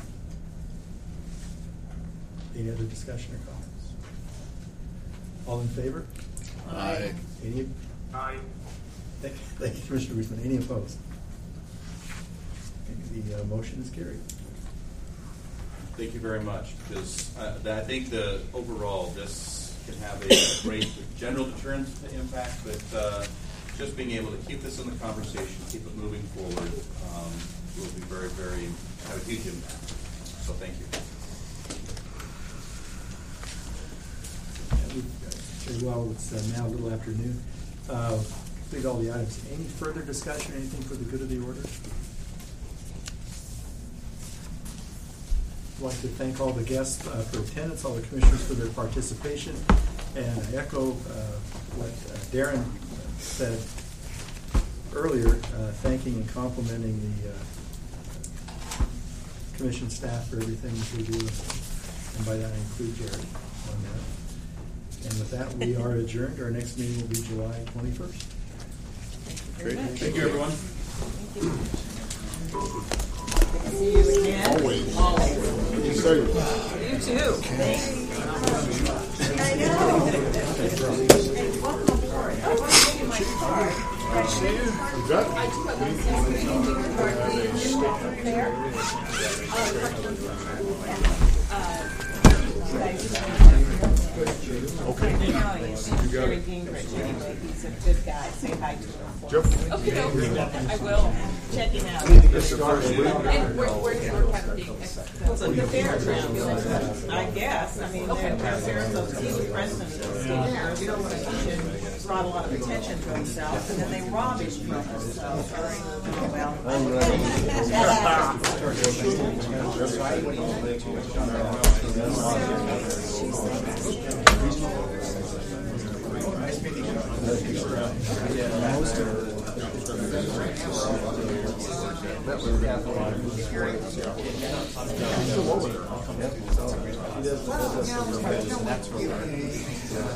paper. Any other discussion or comments? All in favor? Aye. Any? Aye. Thank you, Commissioner Weisman. Any opposed? The motion is carried. Thank you very much, because I think overall this can have a great general deterrent impact, but just being able to keep this in the conversation, keep it moving forward, will be very, very, have a huge impact. So thank you. Very well, it's now a little afternoon. Complete all the items. Any further discussion, anything for the good of the order? I'd like to thank all the guests for attendance, all the commissioners for their participation, and I echo what Darren said earlier, thanking and complimenting the commission staff for everything that they do, and by that I include Jerry on that. And with that, we are adjourned. Our next meeting will be July 21st. Great. Thank you, everyone. Thank you. See you again. Always. You too. I know. Hey, welcome aboard. I want to give you my card. I do have one card. Okay. Jerry Gingrich, anyway, he's a good guy. Say hi to him. Jeff? Okay, I will. Check him out. And where do you have the fairgrounds? I guess. I mean, there's those huge presidents of the state brought a lot of attention to himself, and then they robbed his people. So, well.